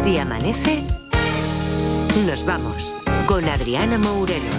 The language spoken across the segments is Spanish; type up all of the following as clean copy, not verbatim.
Si amanece, nos vamos con Adriana Mourelos.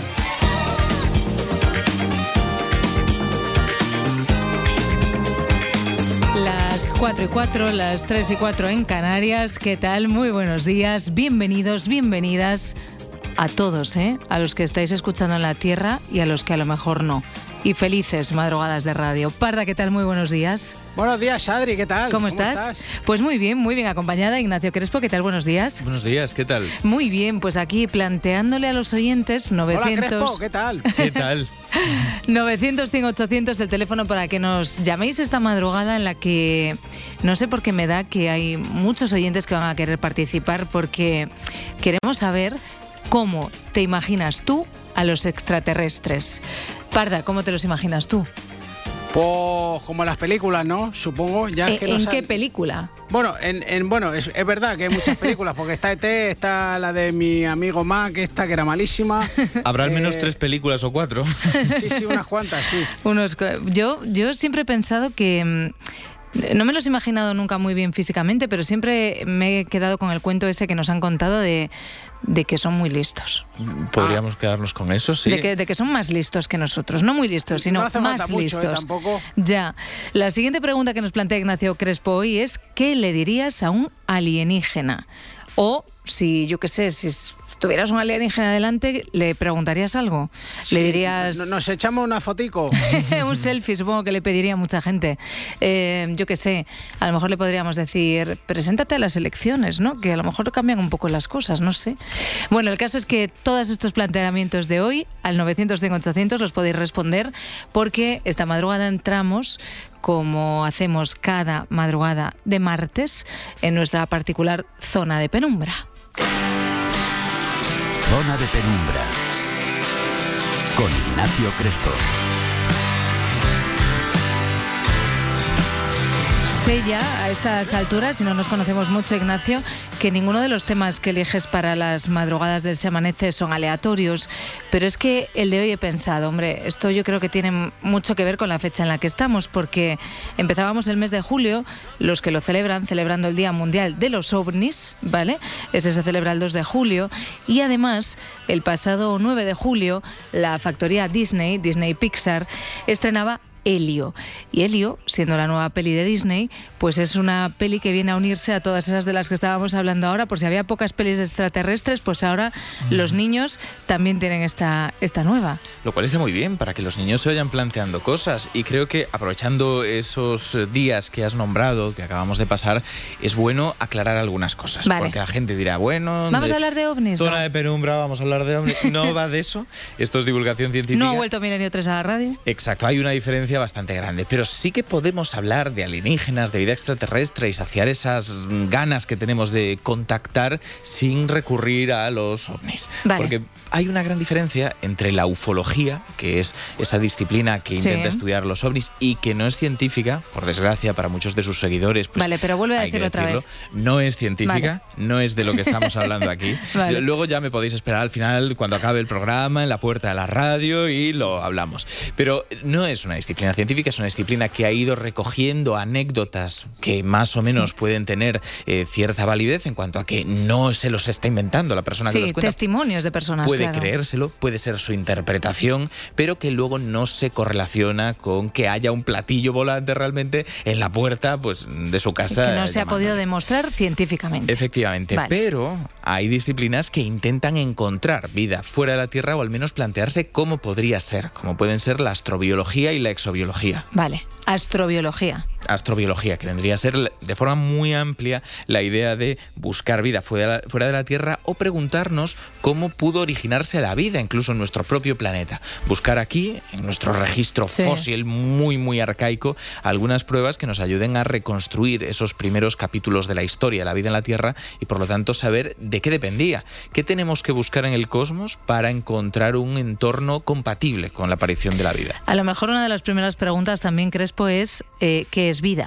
Las 4:04, las 3:04 en Canarias. ¿Qué tal? Muy buenos días. Bienvenidos, bienvenidas a todos, a los que estáis escuchando en la tierra y a los que a lo mejor no. Y felices madrugadas de radio. Parda, ¿qué tal? Muy buenos días. Buenos días, Adri, ¿qué tal? ¿Cómo estás? Pues muy bien acompañada. Ignacio Crespo, ¿qué tal? Buenos días. Buenos días, ¿qué tal? Muy bien, pues aquí planteándole a los oyentes 900... Hola, Crespo, ¿qué tal? ¿Qué tal? 900-100-800, el teléfono para que nos llaméis esta madrugada en la que no sé por qué me da que hay muchos oyentes que van a querer participar porque queremos saber cómo te imaginas tú a los extraterrestres. Parda, ¿cómo te los imaginas tú? Pues como en las películas, ¿no? Supongo. Ya es que ¿En qué película? Bueno, es verdad que hay muchas películas, porque está ET, está la de mi amigo Mac, esta que era malísima. Habrá al menos 3 películas o 4. Sí, unas cuantas, sí. Yo siempre he pensado que... No me los he imaginado nunca muy bien físicamente, pero siempre me he quedado con el cuento ese que nos han contado de que son muy listos. Podríamos quedarnos con eso, sí. De que son más listos que nosotros. No muy listos, sino no hace más falta mucho, listos. Tampoco. Ya. La siguiente pregunta que nos plantea Ignacio Crespo hoy es ¿qué le dirías a un alienígena? O si, yo qué sé, si tuvieras un alienígena delante, ¿le preguntarías algo? Sí, ¿le dirías...? ¿Nos echamos una fotico? Un selfie, supongo que le pediría a mucha gente. Yo qué sé, a lo mejor le podríamos decir, preséntate a las elecciones, ¿no? Que a lo mejor cambian un poco las cosas, no sé. Bueno, el caso es que todos estos planteamientos de hoy, al 900-100-800, los podéis responder, porque esta madrugada entramos, como hacemos cada madrugada de martes, en nuestra particular zona de penumbra. Zona de penumbra con Ignacio Crespo. Sé ya a estas alturas, si no nos conocemos mucho, Ignacio, que ninguno de los temas que eliges para las madrugadas del Se Amanece son aleatorios, pero es que el de hoy he pensado, hombre, esto yo creo que tiene mucho que ver con la fecha en la que estamos, porque empezábamos el mes de julio, los que lo celebrando el Día Mundial de los OVNIs, ¿vale? Ese se celebra el 2 de julio, y además, el pasado 9 de julio, la factoría Disney Pixar, estrenaba Helio. Y Helio, siendo la nueva peli de Disney, pues es una peli que viene a unirse a todas esas de las que estábamos hablando ahora. Por si había pocas pelis extraterrestres, pues ahora los niños también tienen esta nueva. Lo cual está muy bien, para que los niños se vayan planteando cosas. Y creo que, aprovechando esos días que has nombrado, que acabamos de pasar, es bueno aclarar algunas cosas. Vale. Porque la gente dirá, bueno... ¿Vamos a hablar de ovnis? Zona no. de penumbra, vamos a hablar de ovnis. No va de eso. Esto es divulgación científica. ¿No ha vuelto Milenio 3 a la radio? Exacto, hay una diferencia bastante grande, pero sí que podemos hablar de alienígenas, de vida extraterrestre y saciar esas ganas que tenemos de contactar sin recurrir a los ovnis. Vale. Porque hay una gran diferencia entre la ufología, que es esa disciplina que intenta estudiar los ovnis y que no es científica, por desgracia para muchos de sus seguidores. Pues vale, pero vuelve a decirlo otra vez. No es científica, no es de lo que estamos hablando aquí. Vale. Luego ya me podéis esperar al final, cuando acabe el programa, en la puerta de la radio y lo hablamos. Pero no es una disciplina científica, es una disciplina que ha ido recogiendo anécdotas que más o menos pueden tener cierta validez en cuanto a que no se los está inventando la persona que los cuenta. Testimonios de personas, puede claro. creérselo, puede ser su interpretación, pero que luego no se correlaciona con que haya un platillo volante realmente en la puerta, pues, de su casa. Que no se ha podido demostrar científicamente. Efectivamente, vale. Pero hay disciplinas que intentan encontrar vida fuera de la Tierra o al menos plantearse cómo podría ser, como pueden ser la astrobiología y la exobiología. Vale, astrobiología. Astrobiología, que vendría a ser de forma muy amplia la idea de buscar vida fuera de la Tierra o preguntarnos cómo pudo originarse la vida incluso en nuestro propio planeta. Buscar aquí, en nuestro registro fósil muy, muy arcaico, algunas pruebas que nos ayuden a reconstruir esos primeros capítulos de la historia de la vida en la Tierra y por lo tanto saber de qué dependía. ¿Qué tenemos que buscar en el cosmos para encontrar un entorno compatible con la aparición de la vida? A lo mejor una de las primeras preguntas también, Crespo, es ¿qué es vida?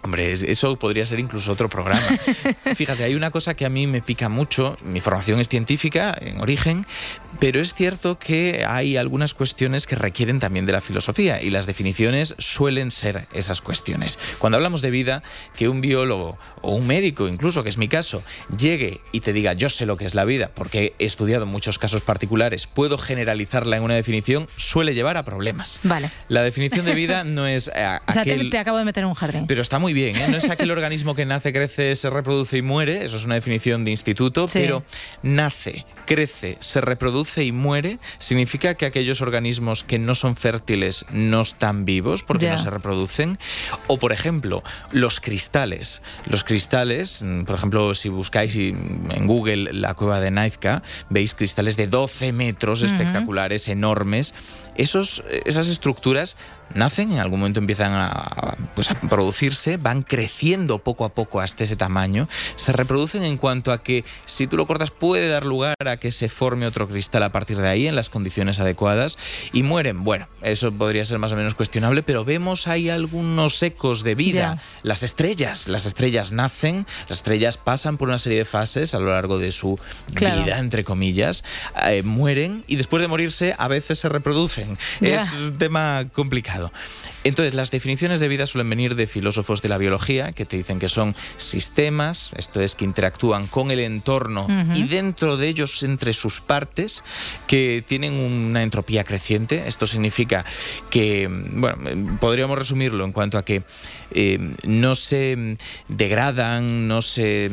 Hombre, eso podría ser incluso otro programa. Fíjate, hay una cosa que a mí me pica mucho. Mi formación es científica, en origen, pero es cierto que hay algunas cuestiones que requieren también de la filosofía y las definiciones suelen ser esas cuestiones. Cuando hablamos de vida, que un biólogo o un médico, incluso, que es mi caso, llegue y te diga yo sé lo que es la vida porque he estudiado muchos casos particulares, puedo generalizarla en una definición, suele llevar a problemas. Vale. La definición de vida no es O sea, te acabo de meter en un jardín. Pero está muy bien, ¿eh? No es aquel organismo que nace, crece, se reproduce y muere, eso es una definición de instituto, sí. Pero nace, crece, se reproduce y muere, significa que aquellos organismos que no son fértiles no están vivos porque no se reproducen. O, por ejemplo, los cristales. Los cristales, por ejemplo, si buscáis en Google la cueva de Nazca, veis cristales de 12 metros espectaculares, enormes. Esas estructuras nacen, en algún momento empiezan a producirse, van creciendo poco a poco hasta ese tamaño, se reproducen en cuanto a que si tú lo cortas puede dar lugar a que se forme otro cristal a partir de ahí en las condiciones adecuadas y mueren. Bueno, eso podría ser más o menos cuestionable, pero vemos ahí algunos ecos de vida. Las estrellas nacen, las estrellas pasan por una serie de fases a lo largo de su vida, entre comillas, mueren y después de morirse a veces se reproducen. Es un tema complicado. Entonces, las definiciones de vida suelen venir de filósofos de la biología que te dicen que son sistemas, esto es, que interactúan con el entorno y dentro de ellos, entre sus partes, que tienen una entropía creciente. Esto significa que, bueno, podríamos resumirlo en cuanto a que no se degradan, no se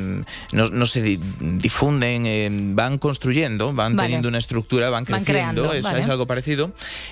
difunden, van construyendo, van teniendo una estructura, van creciendo, creando, es algo parecido.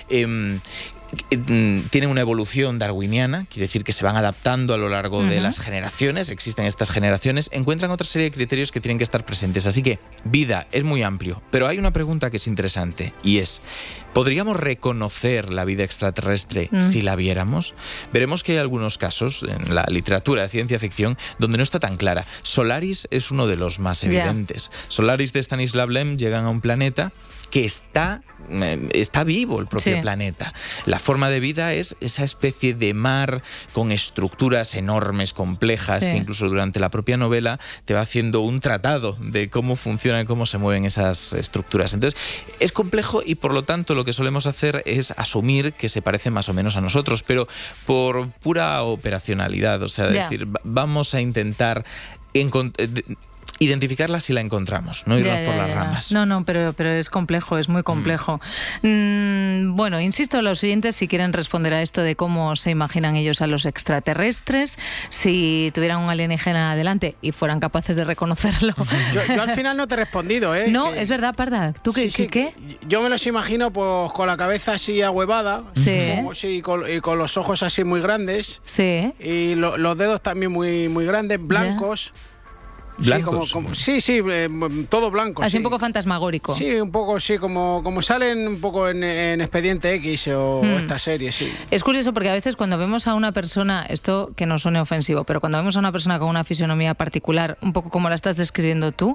Tienen una evolución darwiniana, quiere decir que se van adaptando a lo largo de las generaciones, existen estas generaciones, encuentran otra serie de criterios que tienen que estar presentes. Así que vida es muy amplio, pero hay una pregunta que es interesante y es, ¿podríamos reconocer la vida extraterrestre si la viéramos? Veremos que hay algunos casos en la literatura de ciencia ficción donde no está tan clara. Solaris es uno de los más evidentes. Solaris de Stanislav Lem llegan a un planeta que está vivo, el propio planeta. La forma de vida es esa especie de mar con estructuras enormes, complejas, que incluso durante la propia novela te va haciendo un tratado de cómo funcionan, cómo se mueven esas estructuras. Entonces, es complejo y por lo tanto lo que solemos hacer es asumir que se parece más o menos a nosotros, pero por pura operacionalidad, o sea, decir, vamos a intentar identificarla si la encontramos, no irnos por las ramas. No, pero es complejo, es muy complejo. Bueno, insisto a los oyentes si quieren responder a esto de cómo se imaginan ellos a los extraterrestres, si tuvieran un alienígena adelante y fueran capaces de reconocerlo. Yo al final no te he respondido, ¿eh? No, es verdad, Parda. ¿Tú qué? Yo me los imagino pues con la cabeza así ahuevada, y con los ojos así muy grandes, y los dedos también muy, muy grandes, blancos. Blancos. Todo blanco. Así un poco fantasmagórico. Sí, un poco, como salen un poco en Expediente X o esta serie, sí. Es curioso porque a veces cuando vemos a una persona, esto que no suene ofensivo, pero cuando vemos a una persona con una fisonomía particular, un poco como la estás describiendo tú,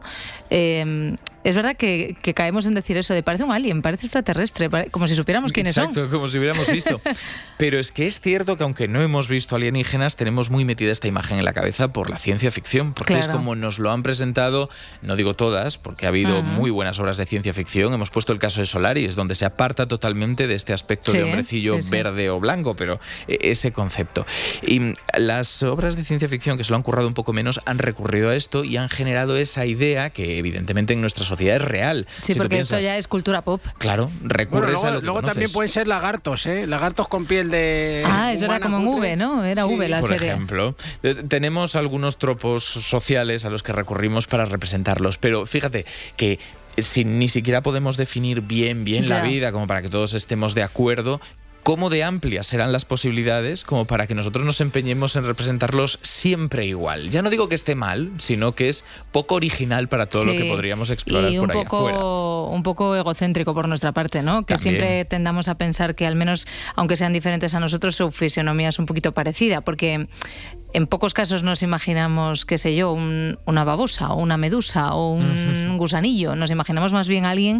es verdad que caemos en decir eso de parece un alien, parece extraterrestre, como si supiéramos quiénes son. Exacto, como si hubiéramos visto. Pero es que es cierto que aunque no hemos visto alienígenas, tenemos muy metida esta imagen en la cabeza por la ciencia ficción, porque es como nos lo han presentado, no digo todas, porque ha habido muy buenas obras de ciencia ficción. Hemos puesto el caso de Solaris, donde se aparta totalmente de este aspecto de hombrecillo verde o blanco, pero ese concepto. Y las obras de ciencia ficción que se lo han currado un poco menos han recurrido a esto y han generado esa idea que evidentemente en nuestra sociedad es real. Sí, si porque esto ya es cultura pop. Claro, recurres a lo que luego conoces. También pueden ser lagartos, lagartos con piel de eso era como en V, ¿no? Era V la serie. Por ejemplo. Entonces, tenemos algunos tropos sociales a los que recurrimos para representarlos, pero fíjate que si ni siquiera podemos definir bien la vida como para que todos estemos de acuerdo, ¿cómo de amplias serán las posibilidades como para que nosotros nos empeñemos en representarlos siempre igual? Ya no digo que esté mal, sino que es poco original para todo lo que podríamos explorar por ahí afuera. Un poco egocéntrico por nuestra parte, ¿no? Que también siempre tendamos a pensar que al menos, aunque sean diferentes a nosotros, su fisonomía es un poquito parecida, porque en pocos casos nos imaginamos, qué sé yo, una babosa o una medusa o un un gusanillo. Nos imaginamos más bien a alguien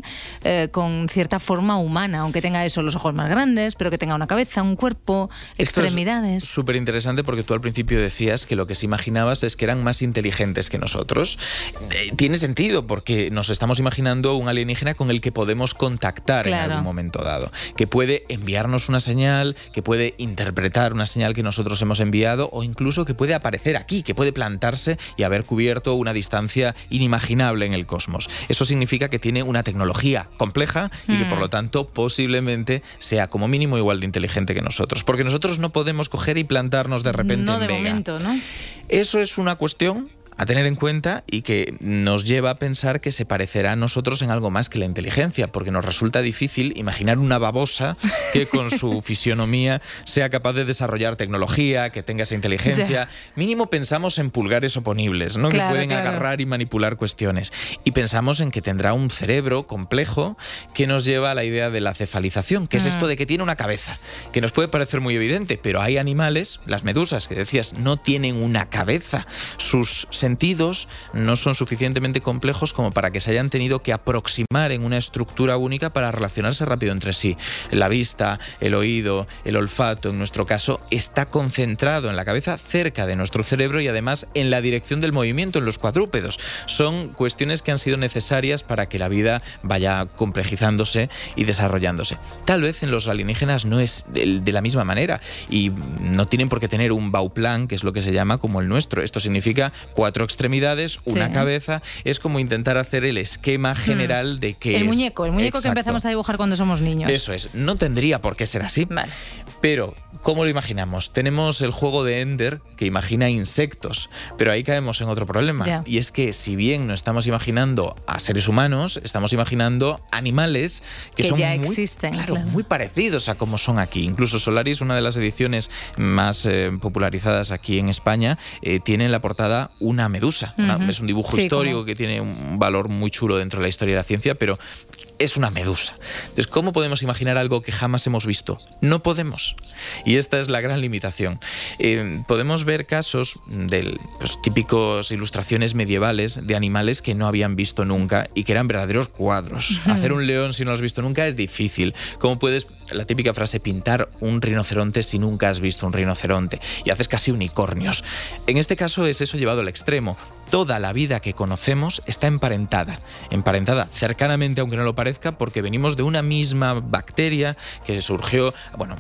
con cierta forma humana, aunque tenga eso, los ojos más grandes, pero que tenga una cabeza, un cuerpo, extremidades. Es súper interesante porque tú al principio decías que lo que se imaginabas es que eran más inteligentes que nosotros. Tiene sentido porque nos estamos imaginando un alienígena con el que podemos contactar en algún momento dado, que puede enviarnos una señal, que puede interpretar una señal que nosotros hemos enviado o incluso que puede aparecer aquí, que puede plantarse y haber cubierto una distancia inimaginable en el cosmos. Eso significa que tiene una tecnología compleja y que por lo tanto posiblemente sea como mínimo igual de inteligente que nosotros, porque nosotros no podemos coger y plantarnos de repente en Vega. Momento, ¿no? Eso es una cuestión a tener en cuenta y que nos lleva a pensar que se parecerá a nosotros en algo más que la inteligencia, porque nos resulta difícil imaginar una babosa que con su fisionomía sea capaz de desarrollar tecnología, que tenga esa inteligencia. Mínimo pensamos en pulgares oponibles, ¿no? Claro, que pueden agarrar y manipular cuestiones. Y pensamos en que tendrá un cerebro complejo que nos lleva a la idea de la cefalización, que es esto de que tiene una cabeza, que nos puede parecer muy evidente, pero hay animales, las medusas que decías, no tienen una cabeza. Sus sentidos no son suficientemente complejos como para que se hayan tenido que aproximar en una estructura única para relacionarse rápido entre sí. La vista, el oído, el olfato, en nuestro caso, está concentrado en la cabeza cerca de nuestro cerebro y además en la dirección del movimiento, en los cuadrúpedos. Son cuestiones que han sido necesarias para que la vida vaya complejizándose y desarrollándose. Tal vez en los alienígenas no es de la misma manera y no tienen por qué tener un bauplan, que es lo que se llama, como el nuestro. Esto significa 4 extremidades, una cabeza. Es como intentar hacer el esquema general de que el muñeco que empezamos a dibujar cuando somos niños. Eso es. No tendría por qué ser así. Vale. Pero, ¿cómo lo imaginamos? Tenemos el juego de Ender que imagina insectos, pero ahí caemos en otro problema. Y es que si bien no estamos imaginando a seres humanos, estamos imaginando animales que son ya existen, muy parecidos a como son aquí. Incluso Solaris, una de las ediciones más popularizadas aquí en España, tiene en la portada una medusa. Es un dibujo histórico que tiene un valor muy chulo dentro de la historia de la ciencia, pero es una medusa. Entonces, ¿cómo podemos imaginar algo que jamás hemos visto? No podemos. Y esta es la gran limitación. Podemos ver casos de típicos ilustraciones medievales de animales que no habían visto nunca y que eran verdaderos cuadros. Hacer un león si no lo has visto nunca es difícil. ¿Cómo puedes, la típica frase, pintar un rinoceronte si nunca has visto un rinoceronte? Y haces casi unicornios. En este caso es eso llevado al extremo. Toda la vida que conocemos está emparentada cercanamente, aunque no lo parezca, porque venimos de una misma bacteria que surgió,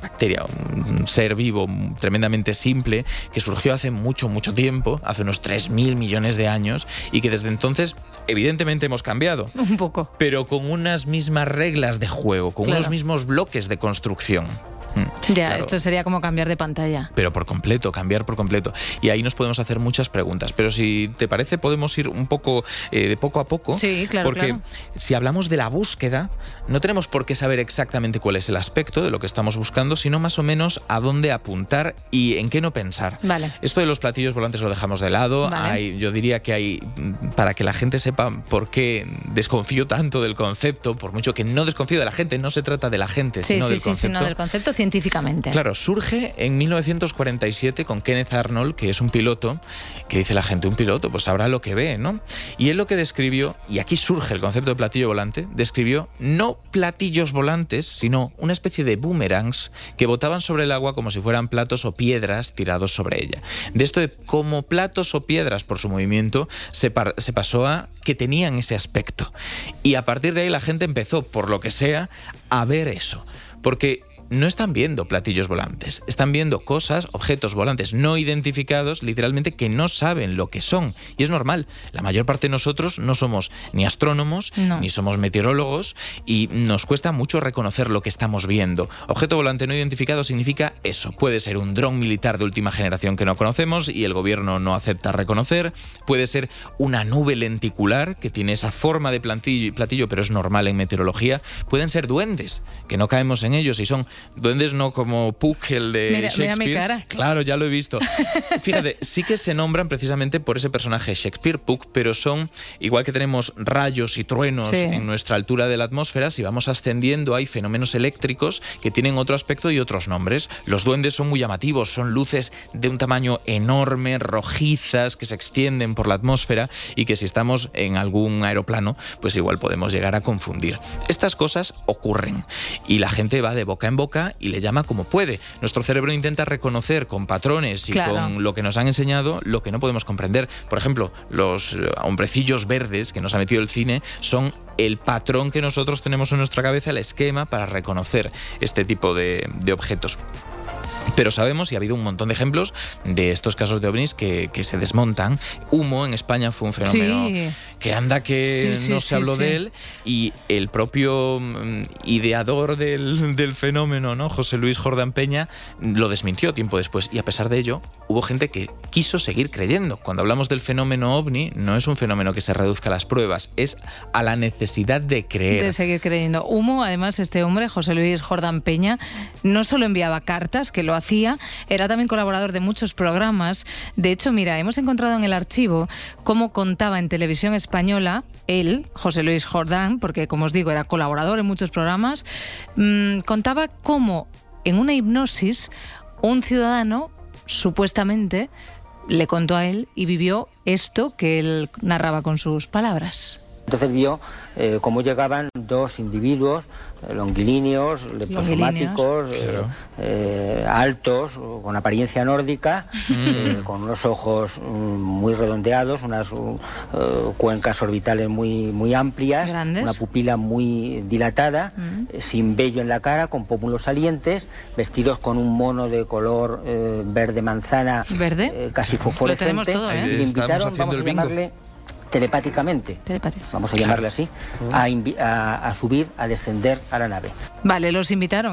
un ser vivo tremendamente simple, que surgió hace mucho, mucho tiempo, hace unos 3.000 millones de años, y que desde entonces, evidentemente, hemos cambiado. Un poco. Pero con unas mismas reglas de juego, con unos mismos bloques de construcción. Esto sería como cambiar de pantalla. Pero por completo, cambiar por completo. Y ahí nos podemos hacer muchas preguntas. Pero si te parece, podemos ir un poco de poco a poco. Sí, claro. Porque si hablamos de la búsqueda, no tenemos por qué saber exactamente cuál es el aspecto de lo que estamos buscando, sino más o menos a dónde apuntar y en qué no pensar. Vale. Esto de los platillos volantes lo dejamos de lado. Vale. Yo diría que hay, para que la gente sepa por qué desconfío tanto del concepto, por mucho que no desconfío de la gente, no se trata de la gente, sino del concepto. Sino del concepto científicamente. Claro, surge en 1947 con Kenneth Arnold, que es un piloto, que dice la gente, un piloto, pues sabrá lo que ve, ¿no? Y él lo que describió, y aquí surge el concepto de platillo volante, describió no platillos volantes, sino una especie de boomerangs que botaban sobre el agua como si fueran platos o piedras tirados sobre ella. De esto de como platos o piedras por su movimiento, se pasó a que tenían ese aspecto. Y a partir de ahí la gente empezó, por lo que sea, a ver eso. Porque no están viendo platillos volantes, están viendo cosas, objetos volantes no identificados, literalmente, que no saben lo que son. Y es normal, la mayor parte de nosotros no somos ni astrónomos, ni somos meteorólogos, y nos cuesta mucho reconocer lo que estamos viendo. Objeto volante no identificado significa eso. Puede ser un dron militar de última generación que no conocemos y el gobierno no acepta reconocer. Puede ser una nube lenticular que tiene esa forma de platillo, pero es normal en meteorología. Pueden ser duendes, que no caemos en ellos y son Duendes no como Puck, el de Shakespeare. Mira mi cara. Claro, ya lo he visto. Fíjate, sí que se nombran precisamente por ese personaje Shakespeare, Puck, pero son, igual que tenemos rayos y truenos en nuestra altura de la atmósfera, si vamos ascendiendo hay fenómenos eléctricos que tienen otro aspecto y otros nombres. Los duendes son muy llamativos, son luces de un tamaño enorme, rojizas, que se extienden por la atmósfera y que si estamos en algún aeroplano, pues igual podemos llegar a confundir. Estas cosas ocurren y la gente va de boca en boca y le llama como puede. Nuestro cerebro intenta reconocer con patrones y con lo que nos han enseñado lo que no podemos comprender. Por ejemplo, los hombrecillos verdes que nos ha metido el cine son el patrón que nosotros tenemos en nuestra cabeza, el esquema para reconocer este tipo de objetos. Pero sabemos, y ha habido un montón de ejemplos de estos casos de ovnis que se desmontan. Humo en España fue un fenómeno que anda que no se habló de él, y el propio ideador del fenómeno, ¿no?, José Luis Jordán Peña, lo desmintió tiempo después, y a pesar de ello hubo gente que quiso seguir creyendo. Cuando hablamos del fenómeno ovni, no es un fenómeno que se reduzca a las pruebas, es a la necesidad de creer. De seguir creyendo. Humo, además, este hombre, José Luis Jordán Peña, no solo enviaba cartas, que lo hacía, era también colaborador de muchos programas. De hecho, mira, hemos encontrado en el archivo cómo contaba en Televisión Española, él, José Luis Jordán, porque como os digo, era colaborador en muchos programas, contaba cómo en una hipnosis un ciudadano supuestamente le contó a él y vivió esto que él narraba con sus palabras. Entonces vio cómo llegaban dos individuos longilíneos, leprosomáticos, altos, con apariencia nórdica, con unos ojos muy redondeados, unas cuencas orbitales muy amplias, grandes, una pupila muy dilatada, sin vello en la cara, con pómulos salientes, vestidos con un mono de color verde manzana, casi fosforescente. Lo tenemos todo, ¿eh? Le invitaron, vamos a llamarle telepáticamente, vamos a llamarle así, a subir, a descender a la nave. Vale, los invitaron,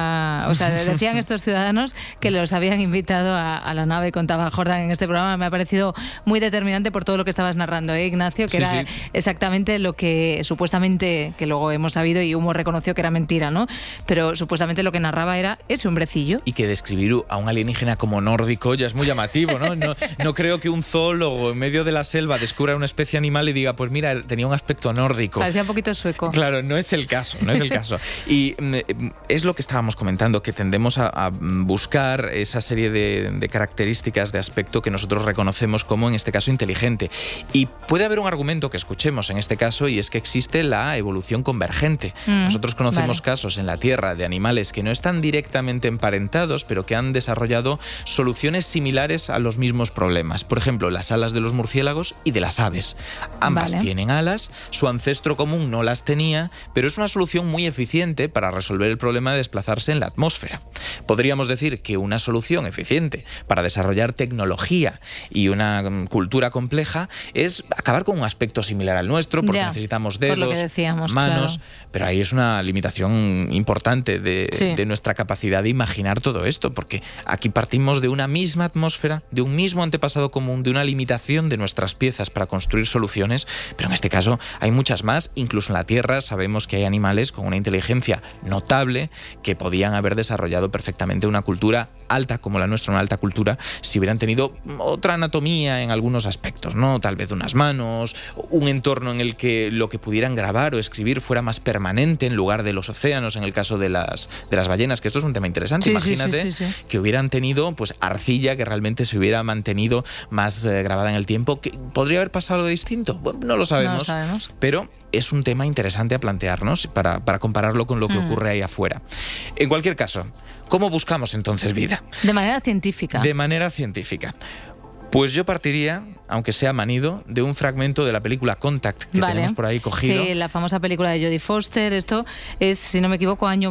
o sea, decían estos ciudadanos que los habían invitado a la nave, contaba Jordán en este programa. Me ha parecido muy determinante por todo lo que estabas narrando, Ignacio, que era exactamente lo que supuestamente, que luego hemos sabido y Humo reconoció que era mentira, ¿no? Pero supuestamente lo que narraba era ese hombrecillo. Y que describir a un alienígena como nórdico ya es muy llamativo, ¿no? No creo que un zoólogo en medio de la selva descubra una especie animal y diga, pues mira, tenía un aspecto nórdico. Parecía un poquito sueco. Claro, no es el caso, no es el caso. Y es lo que estábamos comentando, que tendemos a buscar esa serie de características de aspecto que nosotros reconocemos como, en este caso, inteligente. Y puede haber un argumento que escuchemos en este caso, y es que existe la evolución convergente. Nosotros conocemos casos en la Tierra de animales que no están directamente emparentados, pero que han desarrollado soluciones similares a los mismos problemas. Por ejemplo, las alas de los murciélagos y de las aves. Ambas tienen alas, su ancestro común no las tenía, pero es una solución muy eficiente para resolver el problema de desplazarse en la atmósfera. Podríamos decir que una solución eficiente para desarrollar tecnología y una cultura compleja es acabar con un aspecto similar al nuestro, porque necesitamos dedos, manos, pero ahí es una limitación importante de nuestra capacidad de imaginar todo esto, porque aquí partimos de una misma atmósfera, de un mismo antepasado común, de una limitación de nuestras piezas para construir soluciones, pero en este caso hay muchas más. Incluso en la Tierra sabemos que hay animales con una inteligencia notable que podían haber desarrollado perfectamente una cultura alta, como la nuestra, una alta cultura, si hubieran tenido otra anatomía en algunos aspectos, ¿no? Tal vez unas manos, un entorno en el que lo que pudieran grabar o escribir fuera más permanente en lugar de los océanos, en el caso de las ballenas, que esto es un tema interesante. Imagínate que hubieran tenido pues arcilla que realmente se hubiera mantenido más grabada en el tiempo. ¿Que podría haber pasado algo distinto? Bueno, no lo sabemos, pero es un tema interesante a plantearnos para compararlo con lo que ocurre ahí afuera. En cualquier caso, ¿cómo buscamos entonces vida? De manera científica. De manera científica. Pues yo partiría, aunque sea manido, de un fragmento de la película Contact que tenemos por ahí cogido. Sí, la famosa película de Jodie Foster. Esto es, si no me equivoco, año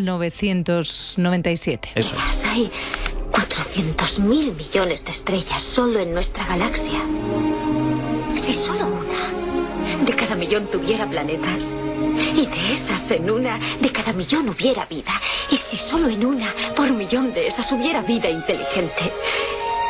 1997. Eso es. Hay 400.000 millones de estrellas solo en nuestra galaxia. Si solo una de cada millón tuviera planetas, y de esas en una de cada millón hubiera vida, y si solo en una por millón de esas hubiera vida inteligente,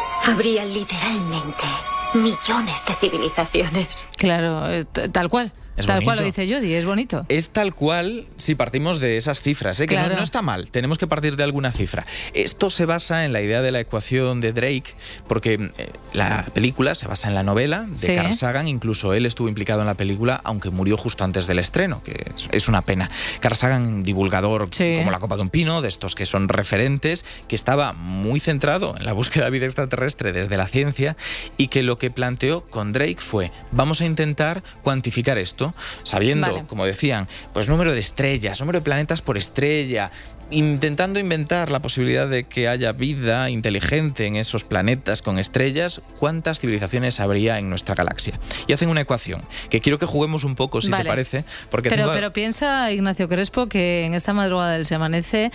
habría literalmente millones de civilizaciones. Claro, tal cual. Tal cual lo dice Jody, es bonito. Es tal cual si partimos de esas cifras, que claro. no está mal, tenemos que partir de alguna cifra. Esto se basa en la idea de la ecuación de Drake, porque la película se basa en la novela de Carl Sagan, incluso él estuvo implicado en la película, aunque murió justo antes del estreno, que es una pena. Carl Sagan, divulgador como la copa de un pino, de estos que son referentes, que estaba muy centrado en la búsqueda de vida extraterrestre desde la ciencia, y que lo que planteó con Drake fue: vamos a intentar cuantificar esto, sabiendo, como decían, pues número de estrellas, número de planetas por estrella, intentando inventar la posibilidad de que haya vida inteligente en esos planetas con estrellas, cuántas civilizaciones habría en nuestra galaxia. Y hacen una ecuación que quiero que juguemos un poco, si te parece. Porque pero piensa, Ignacio Crespo, que en esta madrugada del Se Amanece,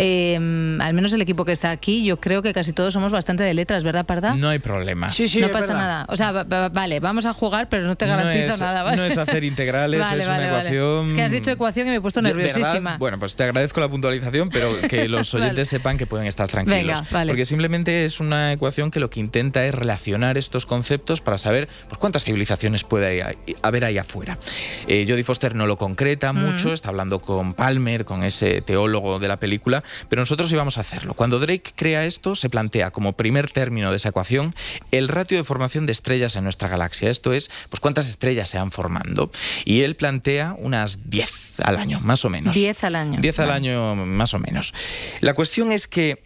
al menos el equipo que está aquí, yo creo que casi todos somos bastante de letras, ¿verdad, Parda? No hay problema. Sí, no pasa nada. O sea, vale, vamos a jugar, pero no te garantizo nada. ¿Vale? No es hacer integrales, es una ecuación... Es que has dicho ecuación y me he puesto nerviosísima. ¿Verdad? Bueno, pues te agradezco la puntualización, pero que los oyentes sepan que pueden estar tranquilos. Venga, porque simplemente es una ecuación que lo que intenta es relacionar estos conceptos para saber pues, cuántas civilizaciones puede haber ahí afuera. Jodie Foster no lo concreta mucho, está hablando con Palmer, con ese teólogo de la película, pero nosotros íbamos a hacerlo. Cuando Drake crea esto, se plantea como primer término de esa ecuación el ratio de formación de estrellas en nuestra galaxia. Esto es, pues cuántas estrellas se van formando. Y él plantea unas 10 al año, más o menos. 10 al año. 10 al año, más o menos. La cuestión es que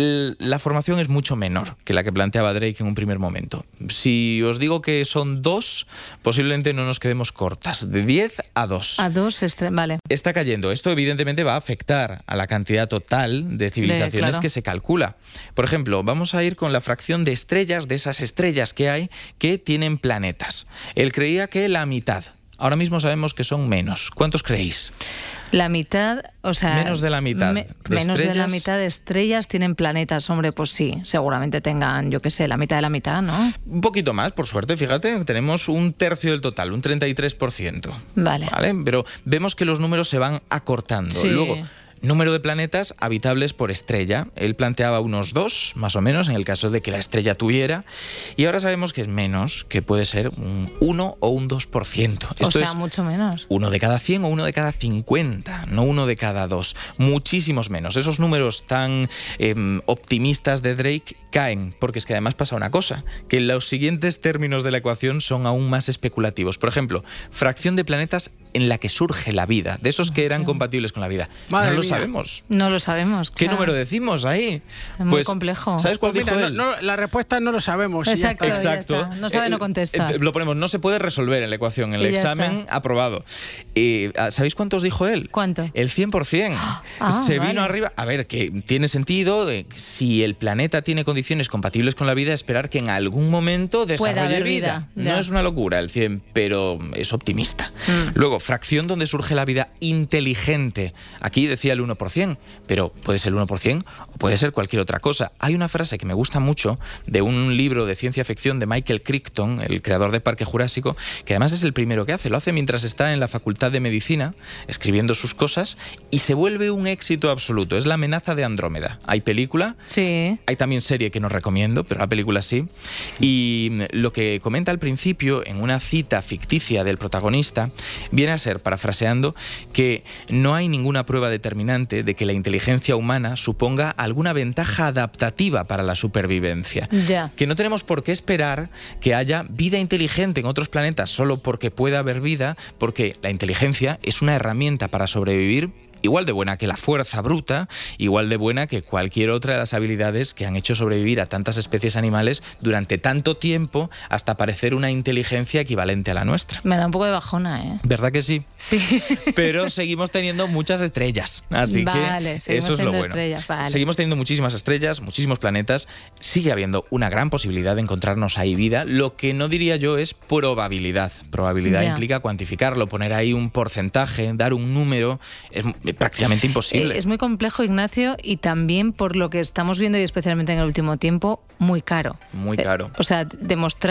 la formación es mucho menor que la que planteaba Drake en un primer momento. Si os digo que son 2, posiblemente no nos quedemos cortas. De 10 a 2. A 2, vale. Está cayendo. Esto evidentemente va a afectar a la cantidad total de civilizaciones que se calcula. Por ejemplo, vamos a ir con la fracción de estrellas, de esas estrellas que hay que tienen planetas. Él creía que la mitad. Ahora mismo sabemos que son menos. ¿Cuántos creéis? La mitad, o sea... Menos de la mitad. Menos de la mitad de estrellas tienen planetas. Hombre, pues sí, seguramente tengan, yo qué sé, la mitad de la mitad, ¿no? Un poquito más, por suerte, fíjate, tenemos un tercio del total, un 33%. Vale. Pero vemos que los números se van acortando. Sí. Luego, número de planetas habitables por estrella. Él planteaba unos 2, más o menos, en el caso de que la estrella tuviera. Y ahora sabemos que es menos, que puede ser un 1 o un 2%. Esto es mucho menos. 1 de cada 100 o 1 de cada 50, no 1 de cada 2. Muchísimos menos. Esos números tan optimistas de Drake caen, porque es que además pasa una cosa, que los siguientes términos de la ecuación son aún más especulativos. Por ejemplo, fracción de planetas en la que surge la vida, de esos que eran compatibles con la vida. Madre no lo mía. sabemos. No lo sabemos. ¿Qué claro. número decimos ahí? Es muy complejo. ¿Sabes cuál dijo él? La respuesta no lo sabemos. Exacto, ya está. Exacto. Ya está. No sabe, no contesta. Lo ponemos, no se puede resolver en la ecuación, en el examen aprobado. ¿Sabéis cuántos dijo él? ¿Cuánto? El 100%. Se vino arriba. A ver, que tiene sentido, si el planeta tiene condiciones compatibles con la vida, esperar que en algún momento desarrolle vida. No es una locura el 100, pero es optimista. Luego, fracción donde surge la vida inteligente. Aquí decía el 1%, pero puede ser el 1% o puede ser cualquier otra cosa. Hay una frase que me gusta mucho de un libro de ciencia ficción de Michael Crichton, el creador de Parque Jurásico, que además es el primero que hace. Lo hace mientras está en la Facultad de Medicina, escribiendo sus cosas, y se vuelve un éxito absoluto. Es La amenaza de Andrómeda. Hay película, sí. Hay también serie que no recomiendo, pero la película sí. Y lo que comenta al principio, en una cita ficticia del protagonista, viene a ser, parafraseando, que no hay ninguna prueba determinante de que la inteligencia humana suponga alguna ventaja adaptativa para la supervivencia. Ya. Que no tenemos por qué esperar que haya vida inteligente en otros planetas solo porque pueda haber vida, porque la inteligencia es una herramienta para sobrevivir, igual de buena que la fuerza bruta, igual de buena que cualquier otra de las habilidades que han hecho sobrevivir a tantas especies animales durante tanto tiempo hasta parecer una inteligencia equivalente a la nuestra. Me da un poco de bajona, ¿eh? ¿Verdad que sí? Sí. Pero seguimos teniendo muchas estrellas, así que eso es lo bueno. Vale. Seguimos teniendo muchísimas estrellas, muchísimos planetas, sigue habiendo una gran posibilidad de encontrarnos ahí vida. Lo que no diría yo es probabilidad. Probabilidad implica cuantificarlo, poner ahí un porcentaje, dar un número, es prácticamente imposible. Es muy complejo, Ignacio, y también por lo que estamos viendo, y especialmente en el último tiempo, muy caro. Muy caro. O sea, demostrar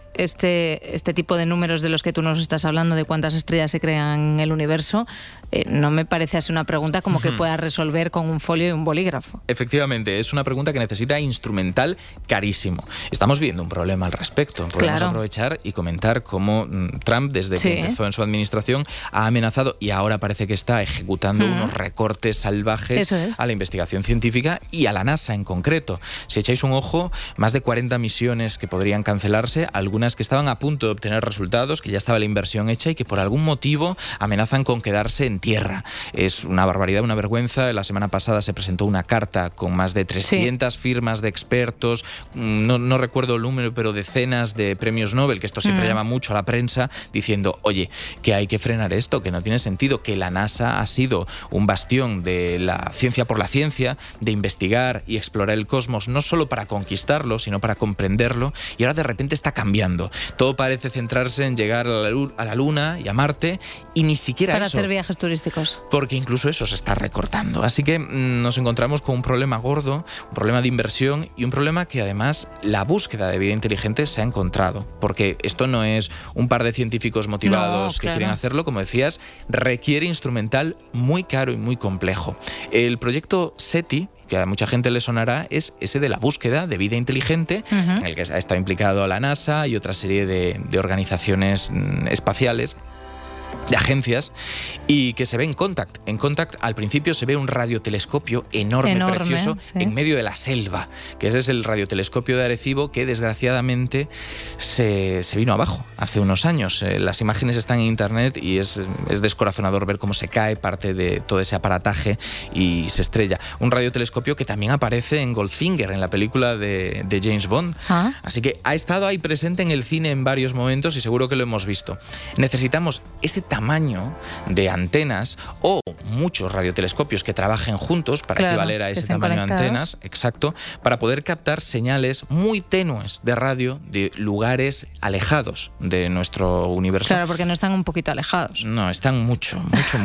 este tipo de números de los que tú nos estás hablando, de cuántas estrellas se crean en el universo, no me parece así una pregunta como que puedas resolver con un folio y un bolígrafo. Efectivamente, es una pregunta que necesita instrumental carísimo. Estamos viendo un problema al respecto. Podemos aprovechar y comentar cómo Trump, desde que empezó en su administración, ha amenazado y ahora parece que está ejecutando unos recortes salvajes a la investigación científica y a la NASA en concreto. Si echáis un ojo, más de 40 misiones que podrían cancelarse, algunas que estaban a punto de obtener resultados, que ya estaba la inversión hecha y que por algún motivo amenazan con quedarse en tierra. Es una barbaridad, una vergüenza. La semana pasada se presentó una carta con más de 300 firmas de expertos, no recuerdo el número, pero decenas de premios Nobel, que esto siempre llama mucho a la prensa, diciendo, oye, que hay que frenar esto, que no tiene sentido, que la NASA ha sido un bastión de la ciencia por la ciencia, de investigar y explorar el cosmos, no solo para conquistarlo, sino para comprenderlo, y ahora de repente está cambiando. Todo parece centrarse en llegar a la Luna y a Marte, y ni siquiera para eso. Hacer viajes turísticos. Porque incluso eso se está recortando. Así que nos encontramos con un problema gordo, un problema de inversión y un problema que además la búsqueda de vida inteligente se ha encontrado. Porque esto no es un par de científicos motivados que quieren hacerlo, como decías, requiere instrumental muy caro y muy complejo. El proyecto SETI, que a mucha gente le sonará, es ese de la búsqueda de vida inteligente, en el que ha estado implicado la NASA y otra serie de organizaciones espaciales, de agencias, y que se ve en Contact. En Contact al principio se ve un radiotelescopio enorme, precioso, en medio de la selva, que ese es el radiotelescopio de Arecibo, que desgraciadamente se vino abajo hace unos años. Las imágenes están en internet y es descorazonador ver cómo se cae parte de todo ese aparataje y se estrella. Un radiotelescopio que también aparece en Goldfinger, en la película de James Bond. Así que ha estado ahí presente en el cine en varios momentos y seguro que lo hemos visto. Necesitamos ese tamaño de antenas o muchos radiotelescopios que trabajen juntos para equivaler a ese tamaño de antenas, exacto, para poder captar señales muy tenues de radio de lugares alejados de nuestro universo. Claro, porque no están un poquito alejados. No, están mucho.